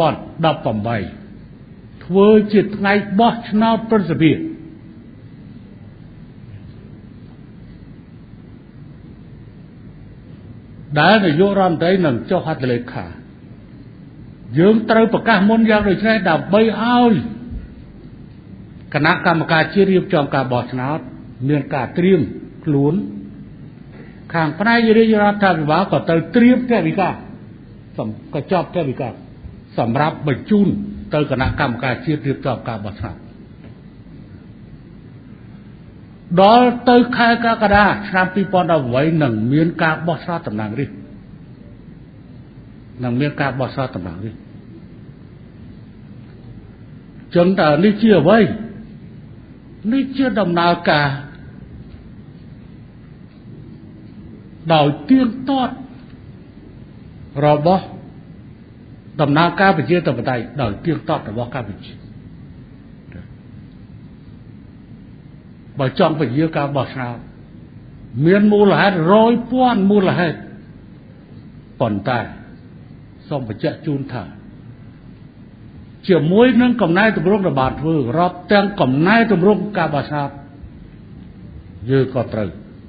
2018ធ្វើជាថ្ងៃបោះឆ្នោតព្រឹទ្ធសភាដែលនាយករដ្ឋមន្ត្រីនឹងចុះហត្ថលេខាយើងត្រូវប្រកាសមុនយ៉ាងដូចនេះដើម្បីឲ្យគណៈកម្មការជាតិរៀបចំការបោះឆ្នោតមានការត្រៀមខ្លួនខាងផ្នែករាជរដ្ឋាភិបាលក៏ត្រូវត្រៀមថវិកាកញ្ចប់ថវិកាសម្រាប់បញ្ជូនទៅគណៈកម្មការជាតិរៀបចំការបោះឆ្នោតដល់ទៅខែកក្កដាឆ្នាំ2018នឹងមានការបោះឆ្នោតតំណាងរាស្ត្រចឹងតើនេះជាអ្វីនេះជាដំណើរការដោយទៀងទាត់របស់ដំណើរការប្រជាធិបតេយ្យដោយទៀងទាត់របស់កម្ពុជាបើចង់ពជាការបោះឆ្នោតមានមូលហេតុ100,000មូលហេតុប៉ុន្តែសូមបញ្ជាក់ជូនថាជាមួយនឹងកំណែទម្រង់របស់ធ្វើរាប់ទាំងកំណែទម្រង់ការបោះឆ្នោតយើងក៏ត្រូវ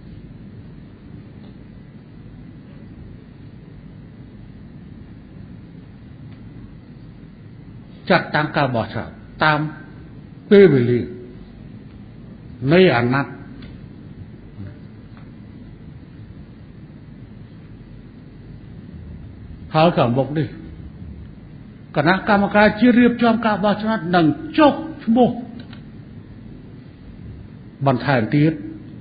ចាត់តាំងការបោះឆ្នោតតាមពេលវេលានៃអាណត្តិហើយខាងមុខនេះគណៈកម្មការជាតិរៀបចំការបោះឆ្នោតនឹងចុះឈ្មោះបន្ថែមទៀត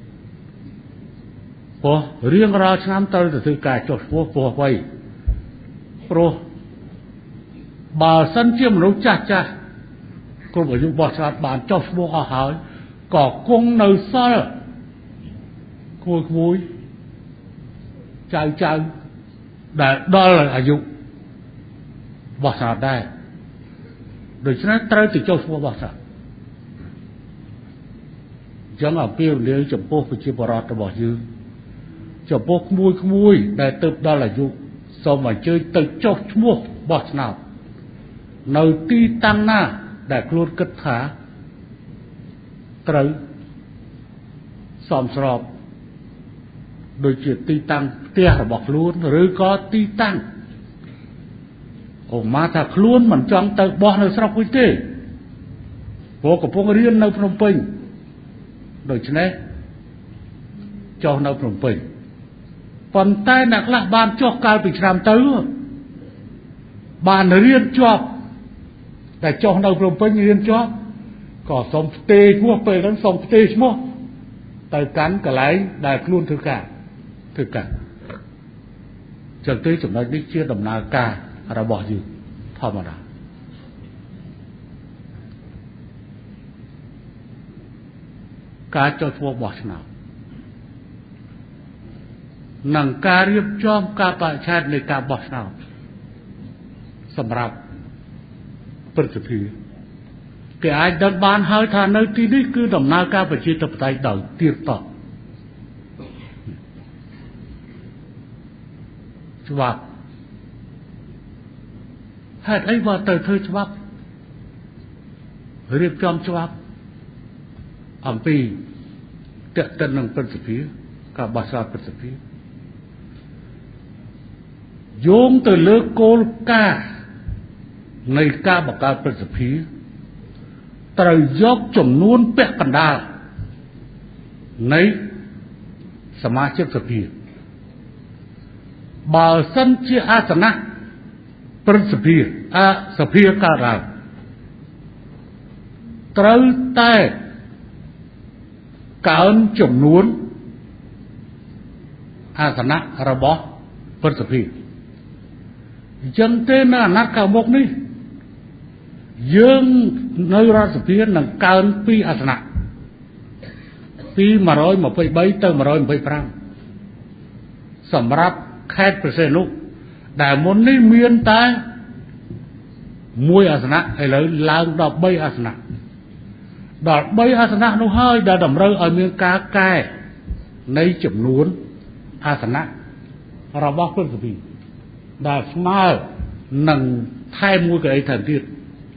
ព្រោះរៀងរាល់ឆ្នាំត្រូវទៅធ្វើការចុះឈ្មោះព្រោះអ្វីព្រោះបើសិនជាមនុស្សចាស់គ្រប់អាយុបោះឆ្នោតបានចុះឈ្មោះអស់ហើយក៏គង់នៅសល់ក្មួយចៅដែលដល់អាយុបោះឆ្នោតដែរដូច្នេះត្រូវទៅចុះឈ្មោះបោះឆ្នោតចឹងអំពាវនាវចំពោះប្រជាពលរដ្ឋរបស់យើងចំពោះក្មួយដែលទៅដល់អាយុសូមអញ្ជើញទៅចុះឈ្មោះបោះឆ្នោតនៅទីតាំងណាដែលខ្លួនគិតថាត្រូវសមស្របដូចជាទីតាំងផ្ទះរបស់ខ្លួនឬក៏ទីតាំងឧបមាថាខ្លួនមិនចង់ទៅបោះនៅស្រុកវិញទេព្រោះកំពុងរៀននៅភ្នំពេញដូច្នេះចុះនៅភ្នំពេញប៉ុន្តែអ្នកខ្លះបានចុះកាលពីឆ្នាំទៅបានរៀនជាប់តែចុះនៅភ្នំពេញរៀនជាប់ក៏សូមផ្ទេរឈ្មោះពេលហ្នឹងសូមផ្ទេរឈ្មោះទៅកាន់កន្លែងដែលខ្លួនធ្វើការចឹងទេចំណុចនេះជាដំណើរការរបស់យើងធម្មតាការចុះឈ្មោះបោះឆ្នោតនិងការរៀបចំការបរិច្ឆេទនៃការបោះឆ្នោតសម្រាប់ព្រឹទ្ធសភាគេអាចដឹងបានហើយថានៅទីនេះគឺដំណើរការប្រជាធិបតេយ្យដោយទៀងទាត់ច្បាប់ហេតុអីបើទៅធ្វើច្បាប់រៀបចំច្បាប់អំពីតេតិននឹងព្រឹទ្ធសភាការបោះឆ្នោតព្រឹទ្ធសភាយោងទៅលើគោលការណ៍នៃការបង្កើតព្រឹទ្ធសភាត្រូវយកចំនួនពាក់កណ្ដាលនៃសមាជិកសភាបើសិនជាអាសនៈព្រឹទ្ធសភាសភាកើតឡើងត្រូវតែកើនចំនួនអាសនៈរបស់ព្រឹទ្ធសភាអញ្ចឹងទេនៅអាណត្តិខាងមុខនេះយើងនៅរដ្ឋសភានឹងកើន2អាសនៈពី123ទៅ125សម្រាប់ខេត្តប្រសេនុដែលមុននេះមានតែ1អាសនៈឥឡូវឡើងដល់3អាសនៈដល់3អាសនៈនោះហើយដែលតម្រូវឲ្យមានការកែនៃចំនួនអាសនៈរបស់ព្រឹទ្ធសភាដែលស្មើនឹងថែមមួយកៅអីថែមទៀត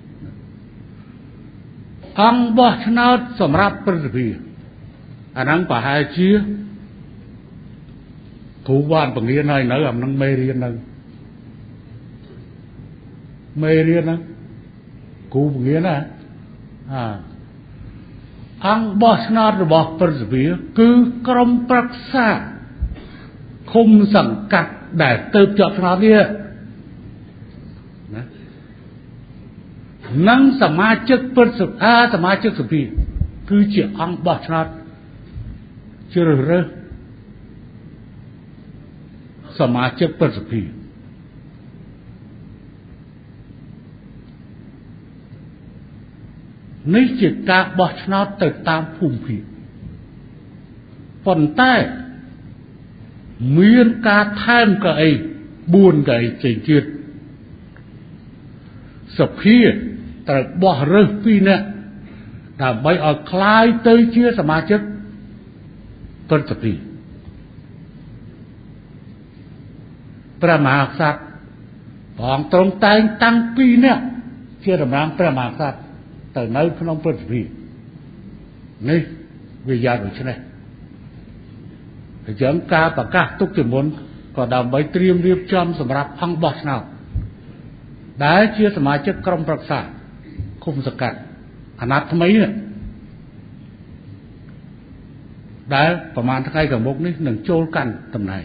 អង្គបោះឆ្នោតសម្រាប់ព្រឹទ្ធសភាអាហ្នឹងប្រហែលជា cú van bằng nghĩa này nói làm năng mê riêng năng cú bằng nghĩa này ăn bó snát rồi bó bật vía cứ crom bạc xa không sẵn cắt để tớp chọt snát đi năng sẵn má chất bật sụp sẵn má chất sụp vía cứ chỉ ăn bó snát chưa rồi rơ sẵn má chất bật sụp víaនេះជាការបោះឆ្នោតទៅតាមភូមិភាគប៉ុន្តែមានការថែមកៅអី4កៅអីផ្សេងទៀតសភាត្រូវបោះរើស2នាក់ដើម្បីឲ្យคล้ายទៅជាសមាជិកព្រឹទ្ធសភាព្រះមហាក្សត្រព្រះអង្គទ្រង់តែងតាំង2នាក់ជាតំណាងព្រះមហាក្សត្រទៅនៅក្នុងព្រឹទ្ធសភានេះវាយ៉ាងដូចនេះអញ្ចឹងការប្រកាសទុកជាមុនក៏ដើម្បីត្រៀមរៀបចំសម្រាប់អង្គបោះឆ្នោតដែលជាសមាជិកក្រុមប្រឹក្សាឃុំសង្កាត់អាណត្តិថ្មីនេះដែលប្រហែលថ្ងៃខាងមុខនេះនឹងចូលកាន់តំណែង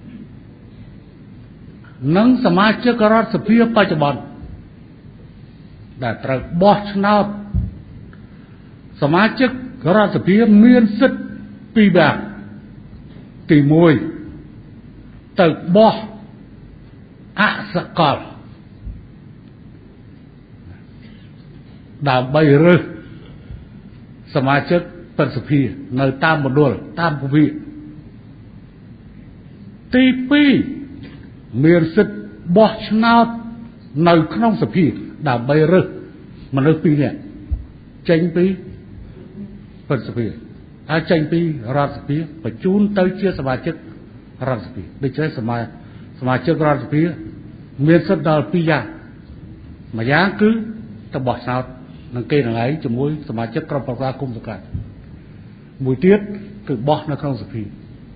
និងសមាជិករដ្ឋសភាបច្ចុប្បន្នដែលត្រូវបោះឆ្នោតសមាជិករដ្ឋសភាមានសិទ្ធិពីរបែបទី1ទៅបោះអសកលដើម្បីរើសសមាជិកព្រឹទ្ធសភានៅតាមមណ្ឌលតាមភូមិទី2មានសិទ្ធិបោះឆ្នោតនៅក្នុងសភាដើម្បីរើសមនុស្ស2នាក់ចេញពីព្រឹទ្ធសភាហើយចេញពីរដ្ឋសភាបញ្ជូនទៅជាសមាជិករដ្ឋសភាដូច្នេះសមាជិករដ្ឋសភាមានសិទ្ធិដល់2យ៉ាងមួយយ៉ាងគឺទៅបោះឆ្នោតនឹងគេនឹងឯងជាមួយសមាជិកក្រុមប្រឹក្សាគុំសង្កាត់មួយទៀតគឺបោះនៅក្នុងសភា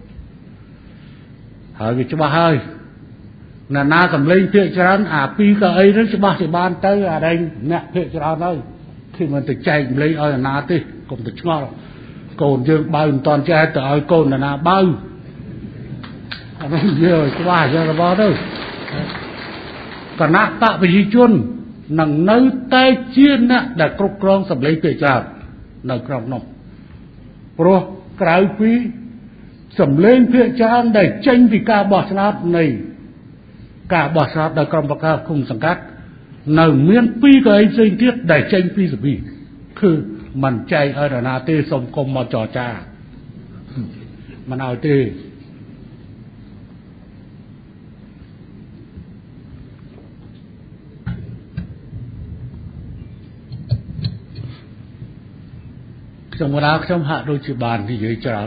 ហើយវាច្បាស់ហើយណាសម្លេងភាគច្រើនអា2កៅអីហ្នឹងច្បាស់ជាបានទៅអាដែងអ្នកភាគច្រើនហើយគឺមិនទៅចែកសម្លេងឲ្យណាទេកុំទៅឆ្ងល់កូនយើងបើមិនតាន់ចេះទៅឲ្យកូនណាបើអានេះយើងច្បាស់យ៉ាងរបស់ទៅគណៈបកប្រជាជននឹងនៅតែជាអ្នកដែលគ្រប់គ្រងសម្លេងភាគច្រើននៅក្នុងនោះព្រោះក្រៅពីសម្លេងភាគច្រើនដែលចេញពីការបោះឆ្នោតនៃការបោះឆ្នោតដោយក្រុមប្រឹក្សាគុំសង្កាត់នៅមាន2កៅអីផ្សេងទៀតដែលចេញពីសភាគឺមិនចែកឲ្យនរណាទេសូមកុំមកចរចាមិនឲ្យទេខ្ញុំហាក់ដូចជាបាននិយាយច្រើន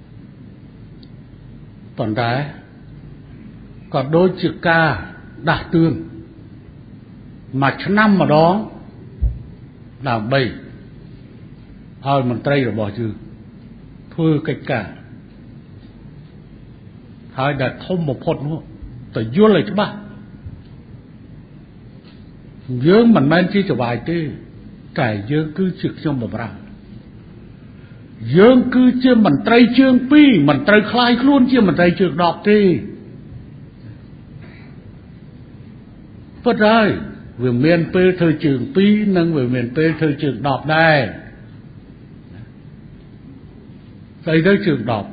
ប៉ុន្តែក៏ដូចជាការដាស់តឿនមួយឆ្នាំម្ដងដើម្បីឲ្យមន្ត្រីរបស់យើងធ្វើកិច្ចការហើយដែលធំបំផុតនោះទៅយល់ឲ្យច្បាស់យើងមិនមែនជាចវាយទេតែយើងគឺជាខ្ញុំបម្រើយើងគឺជាមន្ត្រីជើង2មិនត្រូវคล้ายខ្លួនជាមន្ត្រីជើង10ទេពិតហើយវាមានពេលធ្វើជើង2និងវាមានពេលធ្វើជើង10ដែរស្អីទៅជើង10ណា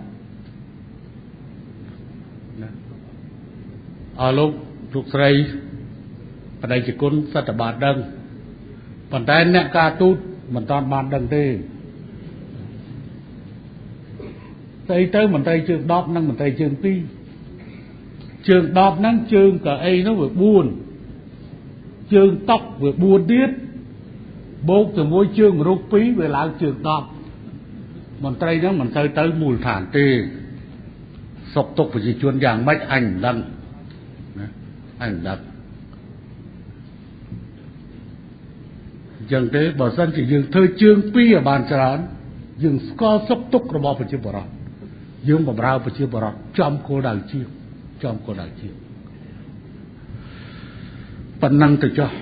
អរលោកស្រីបដិជគុណសត្វបាទដឹងប៉ុន្តែអ្នកការទូតមិនតាន់បានដឹងទេស្អីទៅមន្ត្រីជើង10និងមន្ត្រីជើង2ជើង10ហ្នឹងជើងកៅអីនោះវា4ជើងតុកវា4ទៀតបូកជាមួយជើងរូប2វាឡើងជើង10មន្ត្រីហ្នឹងមិនទៅមូលដ្ឋានទេសុខទុក្ខប្រជាជនយ៉ាងម៉េចអញមិនដឹងណាអញមិនដឹងអញ្ចឹងទេបើសិនជាយើងធ្វើជើង2ឲ្យបានច្រើនយើងស្គាល់សុខទុក្ខរបស់ប្រជាពលរដ្ឋ dương bầm rau và chia bờ rọt trong cô đào chiêu phần năng từ cho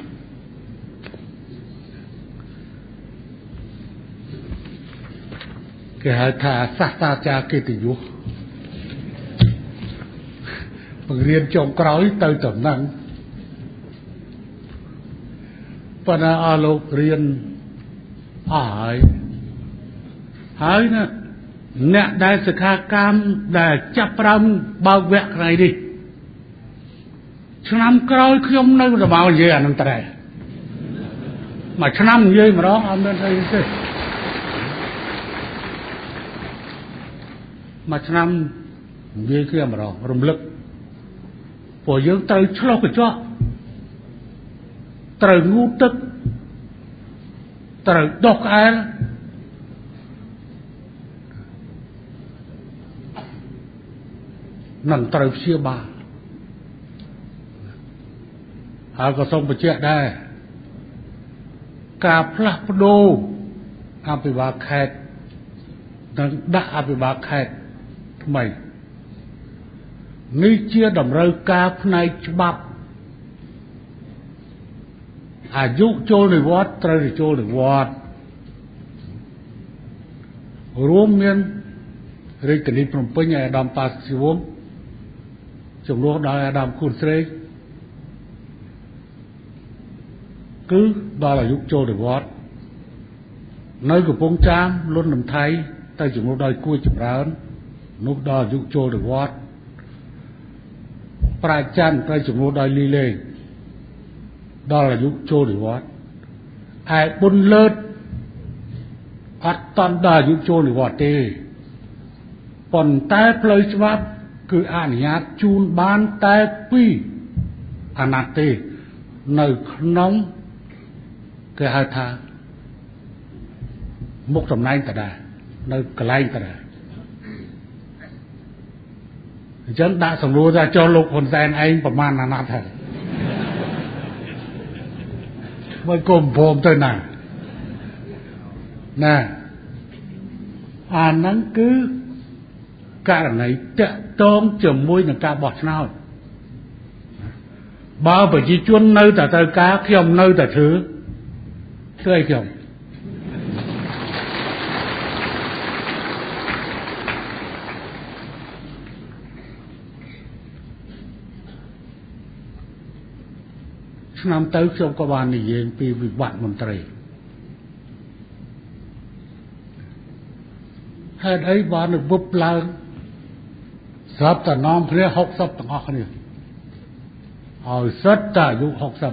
cái hai thà sát cha kia thì vô bằng riêng trong cõi tới tầm năng phần à lục riêng hỏi nè nè đại sự khá cam đại chấp râm bao vẹt này đi năm cõi không nơi là bao giờ anh ta mà năm gì mà đó anh bên đây chứ mà năm gì kia mà đó rung lực của dương tới cho cái cho trời ngu tức trời độc ai nằm trời xia ba có xong một chuyện đây cà plak đô api ba khét đã api ba khét mày ní chia đầm rơi ca này bắp dụ trôi này vót trời trôi này vót rùm miên rồi cái này from bên nhà đam pas sivom trong lúc đó đam khuôn sấy cứ đó là dụ trôi này vót nơi của phong trám luôn nằm thay tay trong lúc đó cua chụp rán lúc đó dụ trôi này vót prai chan tay trong lúc đó li lê đó là dụ trôi này vót ai bún lợt ắt toàn đà dụ trôi này vót tê còn tay plei chbab cứ an nhát chun ban tay pi anate nơi nóng cái hai tha một trong này ta đà nơi cái lai ta đà chân đã sòng lúa ra cho lục hồn sen anhประมาณนั้นthật mới cùng phồm tới nào nè nắng cứ cả này tôm chầm môi là cá bọt nào bao bởi chỉ chuôn nơi ta tới cá khiom nơi ta thứ ai khiom năm tới trong các bạn này về vì bạn môn trời hết ấy bạn được búp lang sắp ta nom thế học sắp ta học này hỏi rất ta dụ học sắp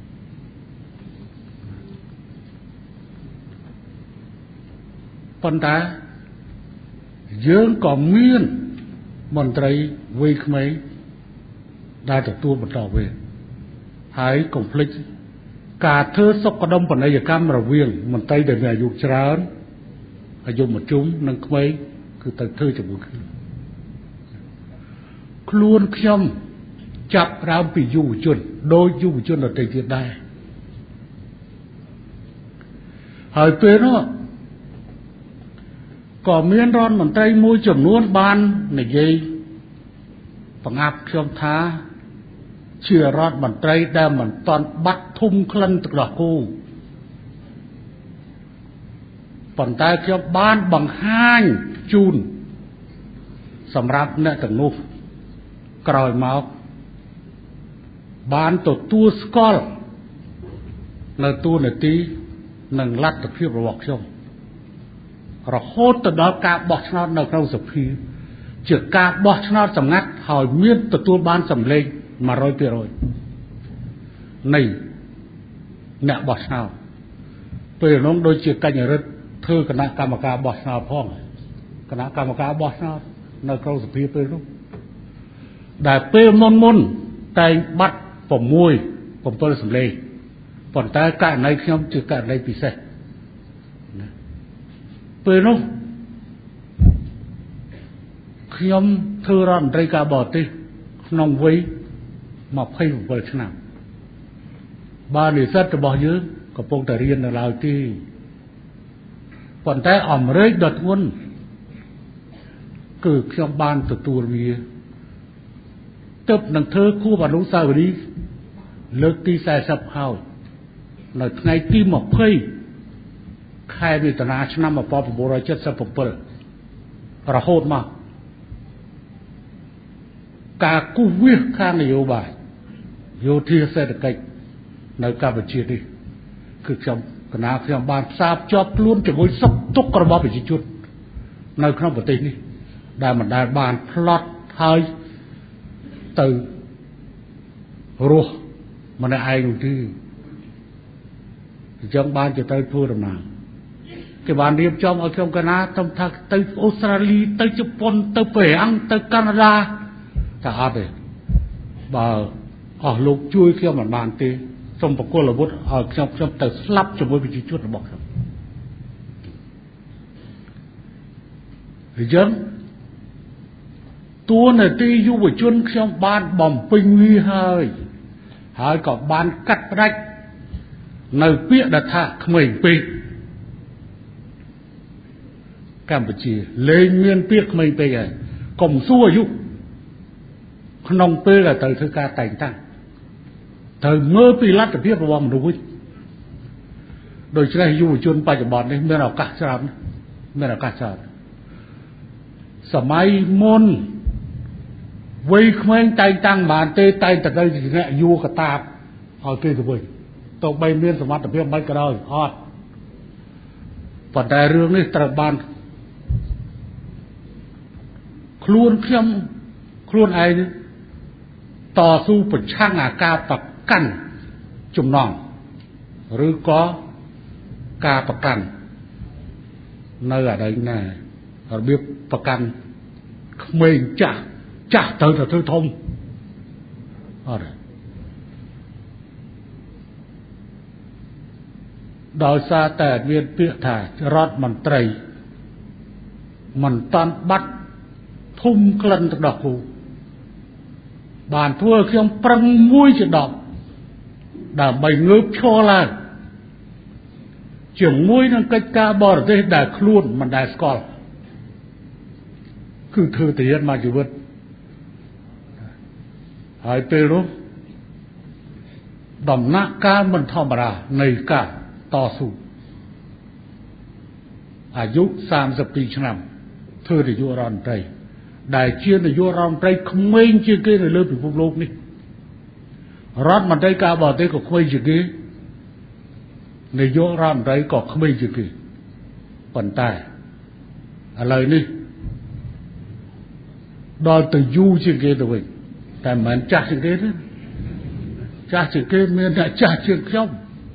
phần ta dương có miên môn trời vì mấy đã được tu một trò về hãy conflict cả thơ sốc có đông phần này giờ cam là viên mình tay để về dục trán dùng một chúng nâng mấy cứ từ thơ cho bữa luôn khiêm chập ra bị dù chuẩn đôi dù chuẩn ở trên thiên đai hỏi về nó có miên ron mình tay môi chuẩn luôn ban này dây bằng áp khiêm tha chia rót bàn tay đa mình toàn bắt thung khăn từ đó cô bàn tay cho ban bằng hai chun sầm rạp nè từng nút còi máu ban tổ tua skol là tua là tí nâng lát được phiêu bọc xong rồi hốt từ đó cả bọt nó nâng trong sập phi chỉ cả bọt nó sầm ngắt hỏi miên từ tua ban sầm lên mà rồi tiền rồi này nè bọt nào về nó đôi chiếc canh ở rất thưa cái nát cam cá bọt nào phong cái nát cam cá bọt nào nơi câu sập phía lúc đại pe môn tay bắt phòng môi phòng tôi sầm lê còn tay cả này không chưa cả này bị sệt pe nó khi ông thưa rằng đây cá bọt đi nông vây mà phê một vài năm ba lý sát cho bao nhiêu có phong tài riêng là lao chi còn tay ẩm rơi đợt quân cứ trong ban từ tua vi tập năng thơ khu và đúng sao đi lực tí sai sập hào là ngày tim một phây khai về tận ách năm mà pop bồ ra chết sập bờ ra hốt mà cả cú viết khang này yêu bài yêu thi sẽ được cách nơi cả vật chia đi cứ trong cái nào trong ban sáp cho luôn chỉ ngồi sốc túc cả bao bị chút nơi không có tin đi đại mà đại bàn plot hơi từ ruột mà này ai cũng chứ trong ban chỉ tới thua đồng nào cái bàn điệp trong ở trong Canada trong thác tới Australia tới Japan tới Mỹ Anh tới Canada ta ở đây bà ở lục chui khi mà bàn tê trong một cô là bút ở trong từ slap cho mỗi vị trí chút là bọc rồi thì chứ tua này ti du với chuân trong ban bồng pinh huy hơi hơi có ban cắt rách nơi biết đặt thả mình pin Campuchia lên nguyên biết mình pin này cùng xua du nông pê là từ thứ ca thành tăng từ mơ pi lát được biết vào đúng đôi khi du với chuân bài bòn đấy mới nào cắt sao mới nào cắt sao sớm môn vì không tay tăng bàn tê tay từ đây thì nghe vua cả ta ở kia thì vậy tôi bay miên sớm mắt tập biết bay cả đời hot và đại rương này tập bàn luôn ai nữaต่อสู้ประช่างอาการประกันจุ่มนองหรือก็การประกันในอะไรนี่เราเรียกประกันเมงจ่าเติร์ดเธอทงอะไรโดยซาแต่เวียนเปียถ่ายรอดมันไตรมันตอนบัดทุ่มกลั่นตะดอกหูบานทั่วเขียงปรังมุ้ยจะดอกด่าใบเงือบโชล่าเฉียงมุ้ยนั่งกัดกาบอร์ได้ด่าคล้วนมันได้สกอลคือเธอตีนมาจีวิตหายไปรู้ดำนักการมันธรรมดาในการต่อสู้อายุ30 ปีชั่วเธอได้อยู่รอนใจได้เชื่อในยุโรปใจขมิ้นเชื่อเกี่ยในเรื่องพิภพโลกนี้รัฐมันได้การบอกได้ก็ขมิ้นเชื่อเกี่ยในยุโรปใจก็ขมิ้นเชื่อเกี่ยปัญตายอะไรนี่ดอยแต่ยูเชื่อเกี่ยตัวเองแต่เหมือนจ่าเชื่อเกี่ยนะจ่าเชื่อเกี่ยเหมือนจ่าเชื่อจ้อง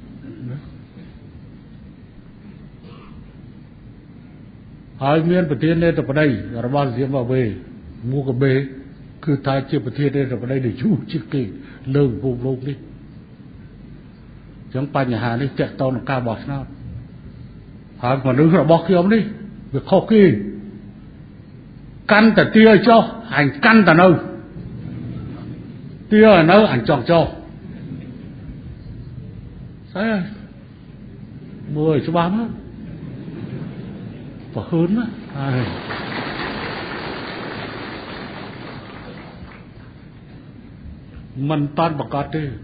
หายเมียนประเทศเนี่ยแต่ประเดี๋ยวรัฐบาลเสียมาเวมูกเบคือท้ายเชื่อประเทศเนี่ยแต่ประเดี๋ยวยูชิกกี้เรื่องภูมิโลกนี่จังปัญหานี่เจ้าตอนการบอกนะหากมันนึกเราบอกเกี่ยวนี่เviệc khó kia cănแต่เตี้ยเจ้าhành cănแต่nơiเตี้ยnơi hành chọn cho sai mười cho ba mất và hơn á mình toàn bạc cát đi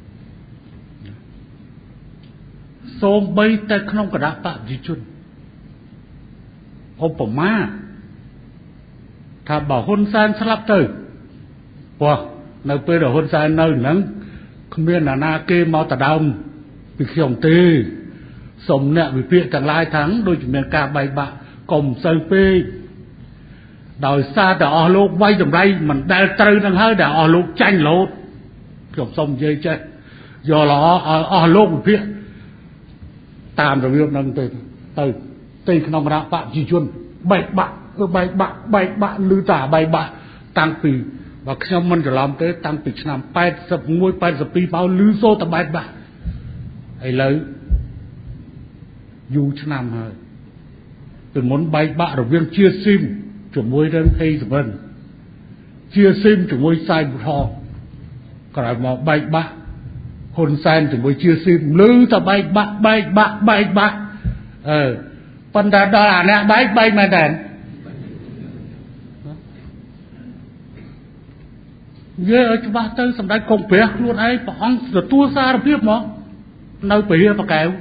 xôm bay tay không có đáp tạm gì chun ông bỏ má thà bảo hôn san sắp tới wow nơi bây giờ hôn san nơi nắng không biết là na kê mau tà đông bị khiổng tê sông nè bị phía chẳng lai thắng đôi chuyện ca bay bạ cùng sơi phê đời xa đã ở lốt bay trong đây mình đang trừ năng hơi đã ở lốt tranh lốt kiểu sông dây chết do là ở lốt bị phía tạm rồi việc năng từ cái nông ra bạn chỉ chuôn bay bạ lư tả bay bạ tăng pì và khi mìnhจะlàm tới tăng pì năm 80 ปีbao lư xô ta bay bạ ấy lấy dù cho năm hơi từ muốn bay bạ rồi viên chia sim chủ môi đơn hay rồi vân chia sim chủ môi sai một hò còn lại mà bay bạ hồn san chủ môi chia sim lư ta bay bạ phần đó là nè bay mà đèn về ở chỗ bác tới sầm đáy công việc luôn ấy bỏ ông rồi tua xa rồi biết mà nơi bị mà kéo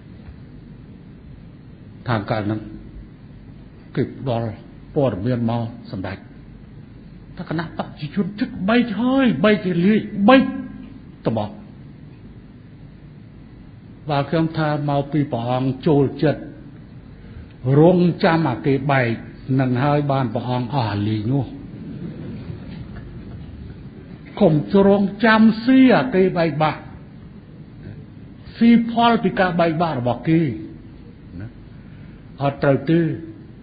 thằng cả nó kịp đó bỏ được miền mò sầm đáy ta cái nắp bác chỉ chuyên chức bay thôi bay thì lì bay tao bỏ và khi ông tha mau pi bỏ ông trôi chật rong cha mà cái bài nâng hai bàn bỏ ông lì nhô không cho rong chăm si cái bài bạc si Paul bị cả bài bạc bỏ kia ở trời tư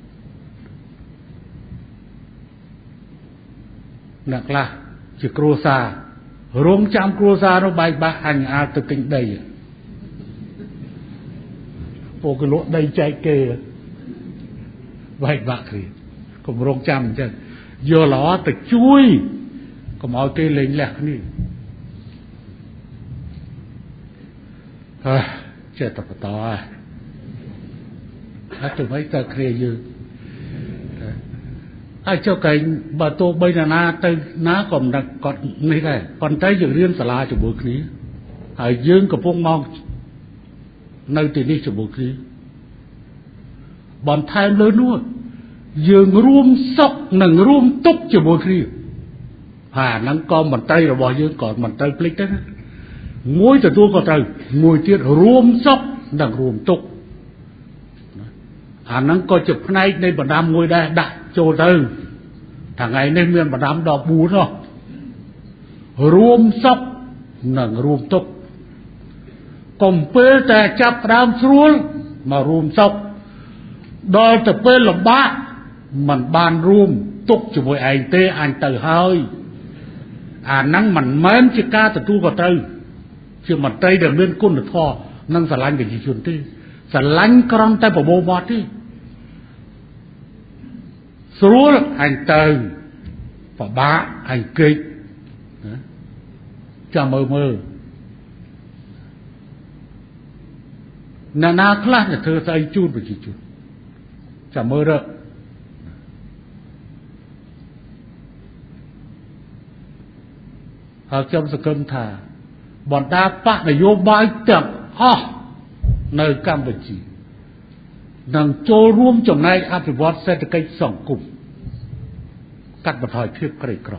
nặng là chỉ cua xa rong chăm cua xa nó bài bạc anh từ kinh đây bộ cái lỗ đây chạy kề bài bạc thì cũng rong chăm chứ giờ nó từ chui có mọi cái lên lạc này chết tập to từ mấy tờ kia như ai cho cái bà tô bây giờ na tới ná còn này này còn tới dự riêng xà la cho buổi khí ở dương của phong mong nơi từ đi cho buổi khí bọn thay lớn luôn dương ruom sốc nằng ruom túc cho buổi khí nắng con bàn tay rồi bỏ dương còn bàn tay click đấy muối từ tua còn trời mùi tiết ruom sốc nằng ruom túc nắng coi chụp này đây bà đam ngồi đây đặt chỗ từ thằng ngày nên miền bà đam đỏ bún rồi ruom sốc nằng ruom túc còn bê tè chắp đam xuống mà ruom sốc đôi tập bê là bác mình bàn ruom túc cho mỗi anh tê anh từ hơi nắng mình mến chứ ca từ tu vào tây chứ mình tây đều lên côn được thò năng xả lanh cái gì chuẩn tê xả lanh con tay vào bồ bọt đi xuống anh từ và bá anh kịch cho mơ mơ na class là thơ tay chun và chỉ chun cho mơ đó ở trong sự cơm thà bọn ta phát là vô bái tập nơi Campuchia nâng trôiរួមtrong này áp dụng vót sẽ cái sòng cùng cắt một thời phiếp cái cỏ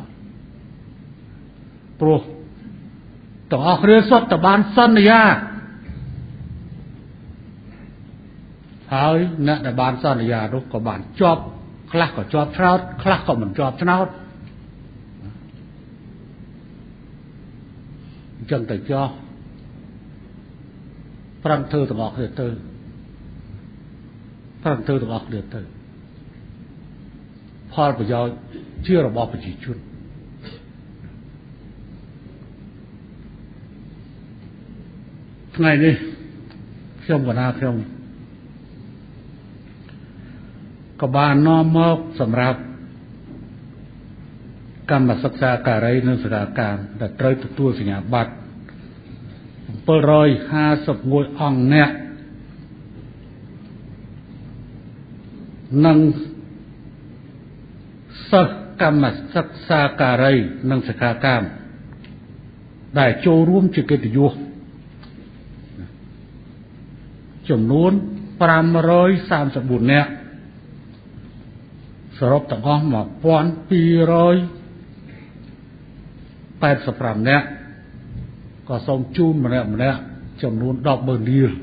pro tổng ọc rê xuất tập ban sân này hỏi nè là ban sân này đó có bản chọp khác có chọp trao khác có mình chọp trao chân tay cho Phan thư tổng ọc liệt tư Phan thư tổng ọc liệt tư Paul bây giờ chưa là bỏ phải chỉ chút ngày đi không còn nào không có ba nó mốc sầm rạp cam mà sắc xa cả đây nên sẽ cả đã tới tua sinh nhà bát bơ rồi ha sập ngôi ong nè nâng sắc cam mà sắc xa cả đây nên sẽ cả cam đại châuរួមchỉ cái điều chủng nón 534នាក់សរុបទាំងអស់1285នាក់ក៏សូមជូនម្នាក់ចំនួន 10,000 រៀល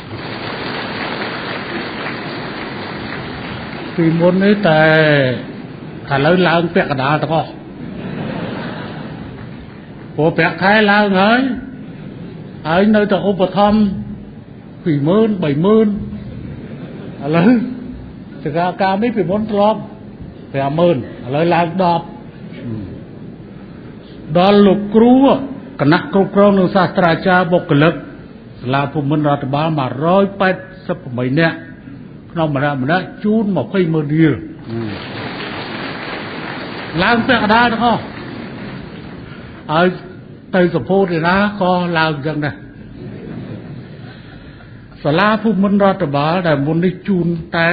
ពីមុននេះតែឥឡូវឡើងពាក់កណ្ដាលទាំងអស់ព្រោះប្រាក់ខែឡើងហើយនៅតែឧបត្ថម្ភ 20,000 30,000 ឥឡូវសកម្មនេះពីមុនធ្លាប់ 50,000 ឥឡូវឡើង 10 ដល់លោកគ្រូគណៈគ្រប់គ្រងនិងសាស្ត្រាចារ្យបុគ្គលិកសាលាភូមិន្ទរដ្ឋបាល 188 នាក់ក្នុងម្នាក់ជូន 20,000 រៀលឡើងពាក់កណ្ដាលទាំងអស់ហើយទៅសពោទេណាក៏ឡើងចឹងដែរសាលាភូមិន្ទរដ្ឋបាលដែលមុននេះជូនតែ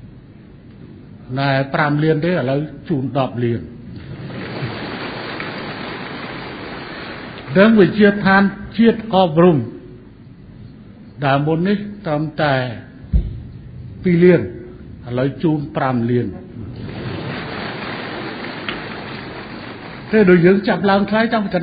ណែ 5 លានទេឥឡូវជូន 10 លានដឹងវិជាឋានជាតិអប់រំដែលមុននេះតាមតែ2លានឥឡូវជូន5លានតែដូចយើងចាប់ឡើងថ្លៃតាមពី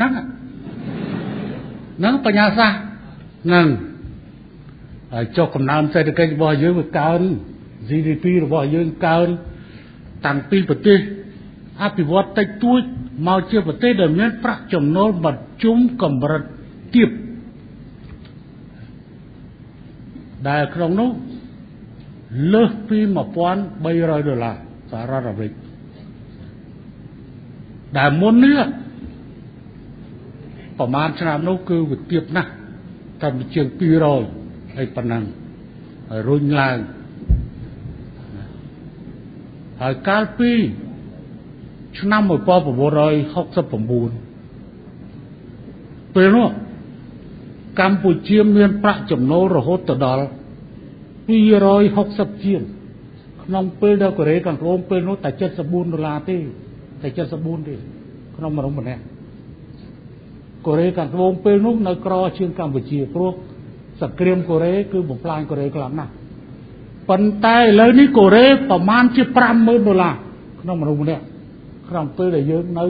ហ្នឹងបញ្ញាសាស្ត្រហ្នឹងហើយចុះកំណើនសេដ្ឋកិច្ចរបស់យើងវាកើន GDP របស់យើងកើនតាំងពីប្រទេសអភិវឌ្ឍតិចតួចមកជាប្រទេសដែលមានប្រាក់ចំណូលមធ្យមកម្រិតទាបដែលក្នុងនោះលើសពី$1,300សហរដ្ឋអាមេរិកដែលមុននេះប្រហែលឆ្នាំនោះគឺវាទាបណាស់តែជាង200ហើយប៉ុណ្ណឹងហើយរុញឡើងហើយកាលពីឆ្នាំ1969ពេលនោះកម្ពុជាមានប្រាក់ចំណូលរហូតដល់260ជាងក្នុងពេលដែលកូរ៉េខាងត្បូងពេលនោះតែ$74ទេតែ74ទេក្នុងមនុស្សម្នាក់កូរ៉េខាងត្បូងពេលនោះនៅក្រជាងកម្ពុជាព្រោះសង្គ្រាមកូរ៉េគឺបំផ្លាញកូរ៉េខ្លាំងណាស់ប៉ុន្តែឥឡូវនេះកូរ៉េប្រមាណជា$50,000ក្នុងមនុស្សម្នាក់ក្នុងពេលដែលយើងនៅ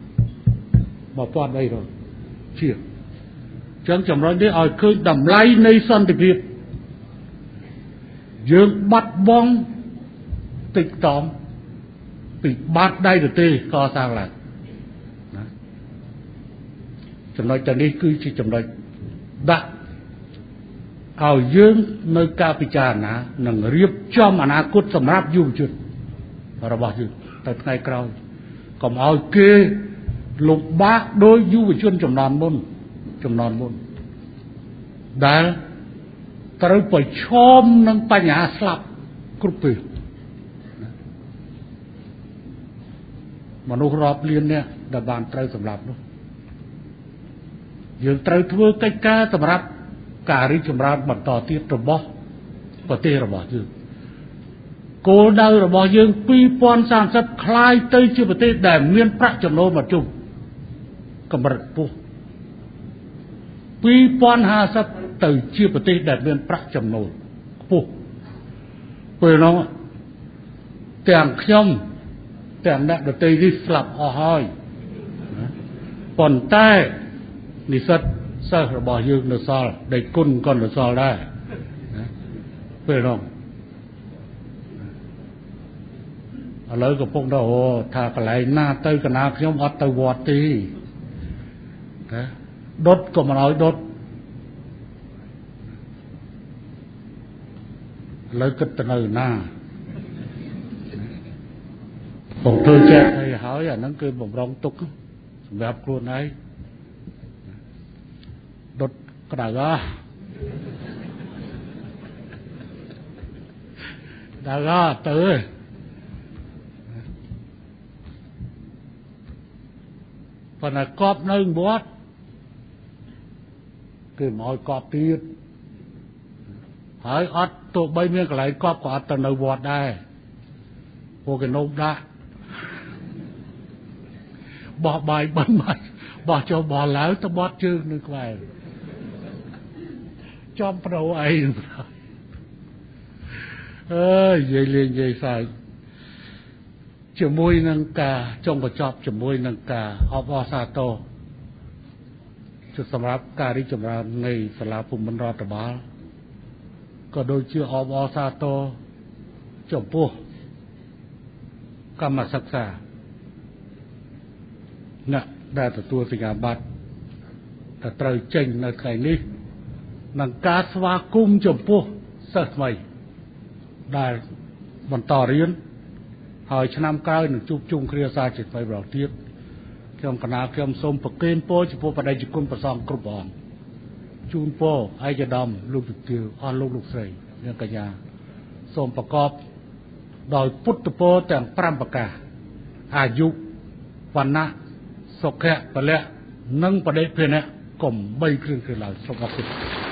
$1,300ជាងចឹងចំណុចនេះឲ្យឃើញតម្លៃនៃសន្តិភាពយើងបាត់បង់តិចតំពីបាត់ដៃទៅទេកសាងឡើងណាចំណុចទាំងនេះគឺជាចំណុចដាក់ឲ្យយើងនៅការពិចារណានិងរៀបចំអនាគតសម្រាប់យុវជនរបស់យើងទៅថ្ងៃក្រោយកុំឲ្យគេលំបាកដោយយុវជនចំនួនមុនដែលត្រូវប្រឈមនឹងបញ្ហាស្លាប់គ្រប់ពេលមនុស្សរាប់លាននាក់ដែលបានត្រូវសម្លាប់នោះយើងត្រូវធ្វើកិច្ចការសម្រាប់ការរីកចម្រើនបន្តទៀតរបស់ប្រទេសរបស់យើងគោលដៅរបស់យើង2030คล้ายទៅជាប្រទេសដែលមានប្រាក់ចំណូលមធ្យមកម្រិតខ្ពស់2050ទៅជាប្រទេសដែលមានប្រាក់ចំណូលខ្ពស់ពេលនោះទាំងខ្ញុំទាំងអ្នកដទៃនេះស្លាប់អស់ហើយប៉ុន្តែនិស្សិតសិស្សរបស់យើងនៅសល់ដេកគុណក៏នៅសល់ដែរពេលនោះឥឡូវកំពុងទៅថាកន្លែងណាទៅកណាខ្ញុំអត់ទៅវត្តទេណាដុតក៏មិនឲ្យដុតឥឡូវគិតទៅនៅណាผมធ្វើចែកឲ្យហើយអាហ្នឹងគឺបំរុងទុកសម្រាប់ខ្លួនឯងដុតក្តៅដល់ទៅប៉ុន្តែកប់នៅវត្តគឺមកឲ្យកប់ទៀតហើយអត់ទោះបីមានកន្លែងកប់ក៏អត់ទៅនៅវត្តដែរពួកគេនោមដាក់បោះបាយបិណ្ឌមកបោះចូលបោះឡើងទៅបត់ជើងនៅក្បែរចំប្រោអីអើយនិយាយលេងនិយាយសើចជាមួយនឹងការចុងបញ្ចប់ជាមួយនឹងការអបអរសាទរសម្រាប់ការរីកចម្រើននៃសាលាភូមិន្ទរដ្ឋបាលក៏ដូចជាអបអរសាទរចំពោះកម្មសិក្សាអ្នកដែលទទួលសញ្ញាបត្រដែលត្រូវចេញនៅថ្ងៃនេះនិងការស្វាគមន៍ចំពោះសិស្សថ្មីដែលបន្តរៀនហើយឆ្នាំក្រោយនឹងជួបជុំគ្រាសាជាថ្មីម្ដងទៀតខ្ញុំកណាខ្ញុំសូមប្រគេនពរចំពោះបដិជគុណព្រះសង្ឃគ្រប់ព្រះអង្គជូនពរឯកឧត្តមលោកជំទាវអស់លោកស្រីនិងកញ្ញាសូមប្រកបដោយពុទ្ធពរទាំង5ប្រការអាយុវណ្ណៈសុខៈពលៈនិងបដិភេណៈកុំ3គ្រឿងឡើយសូមអរគុណ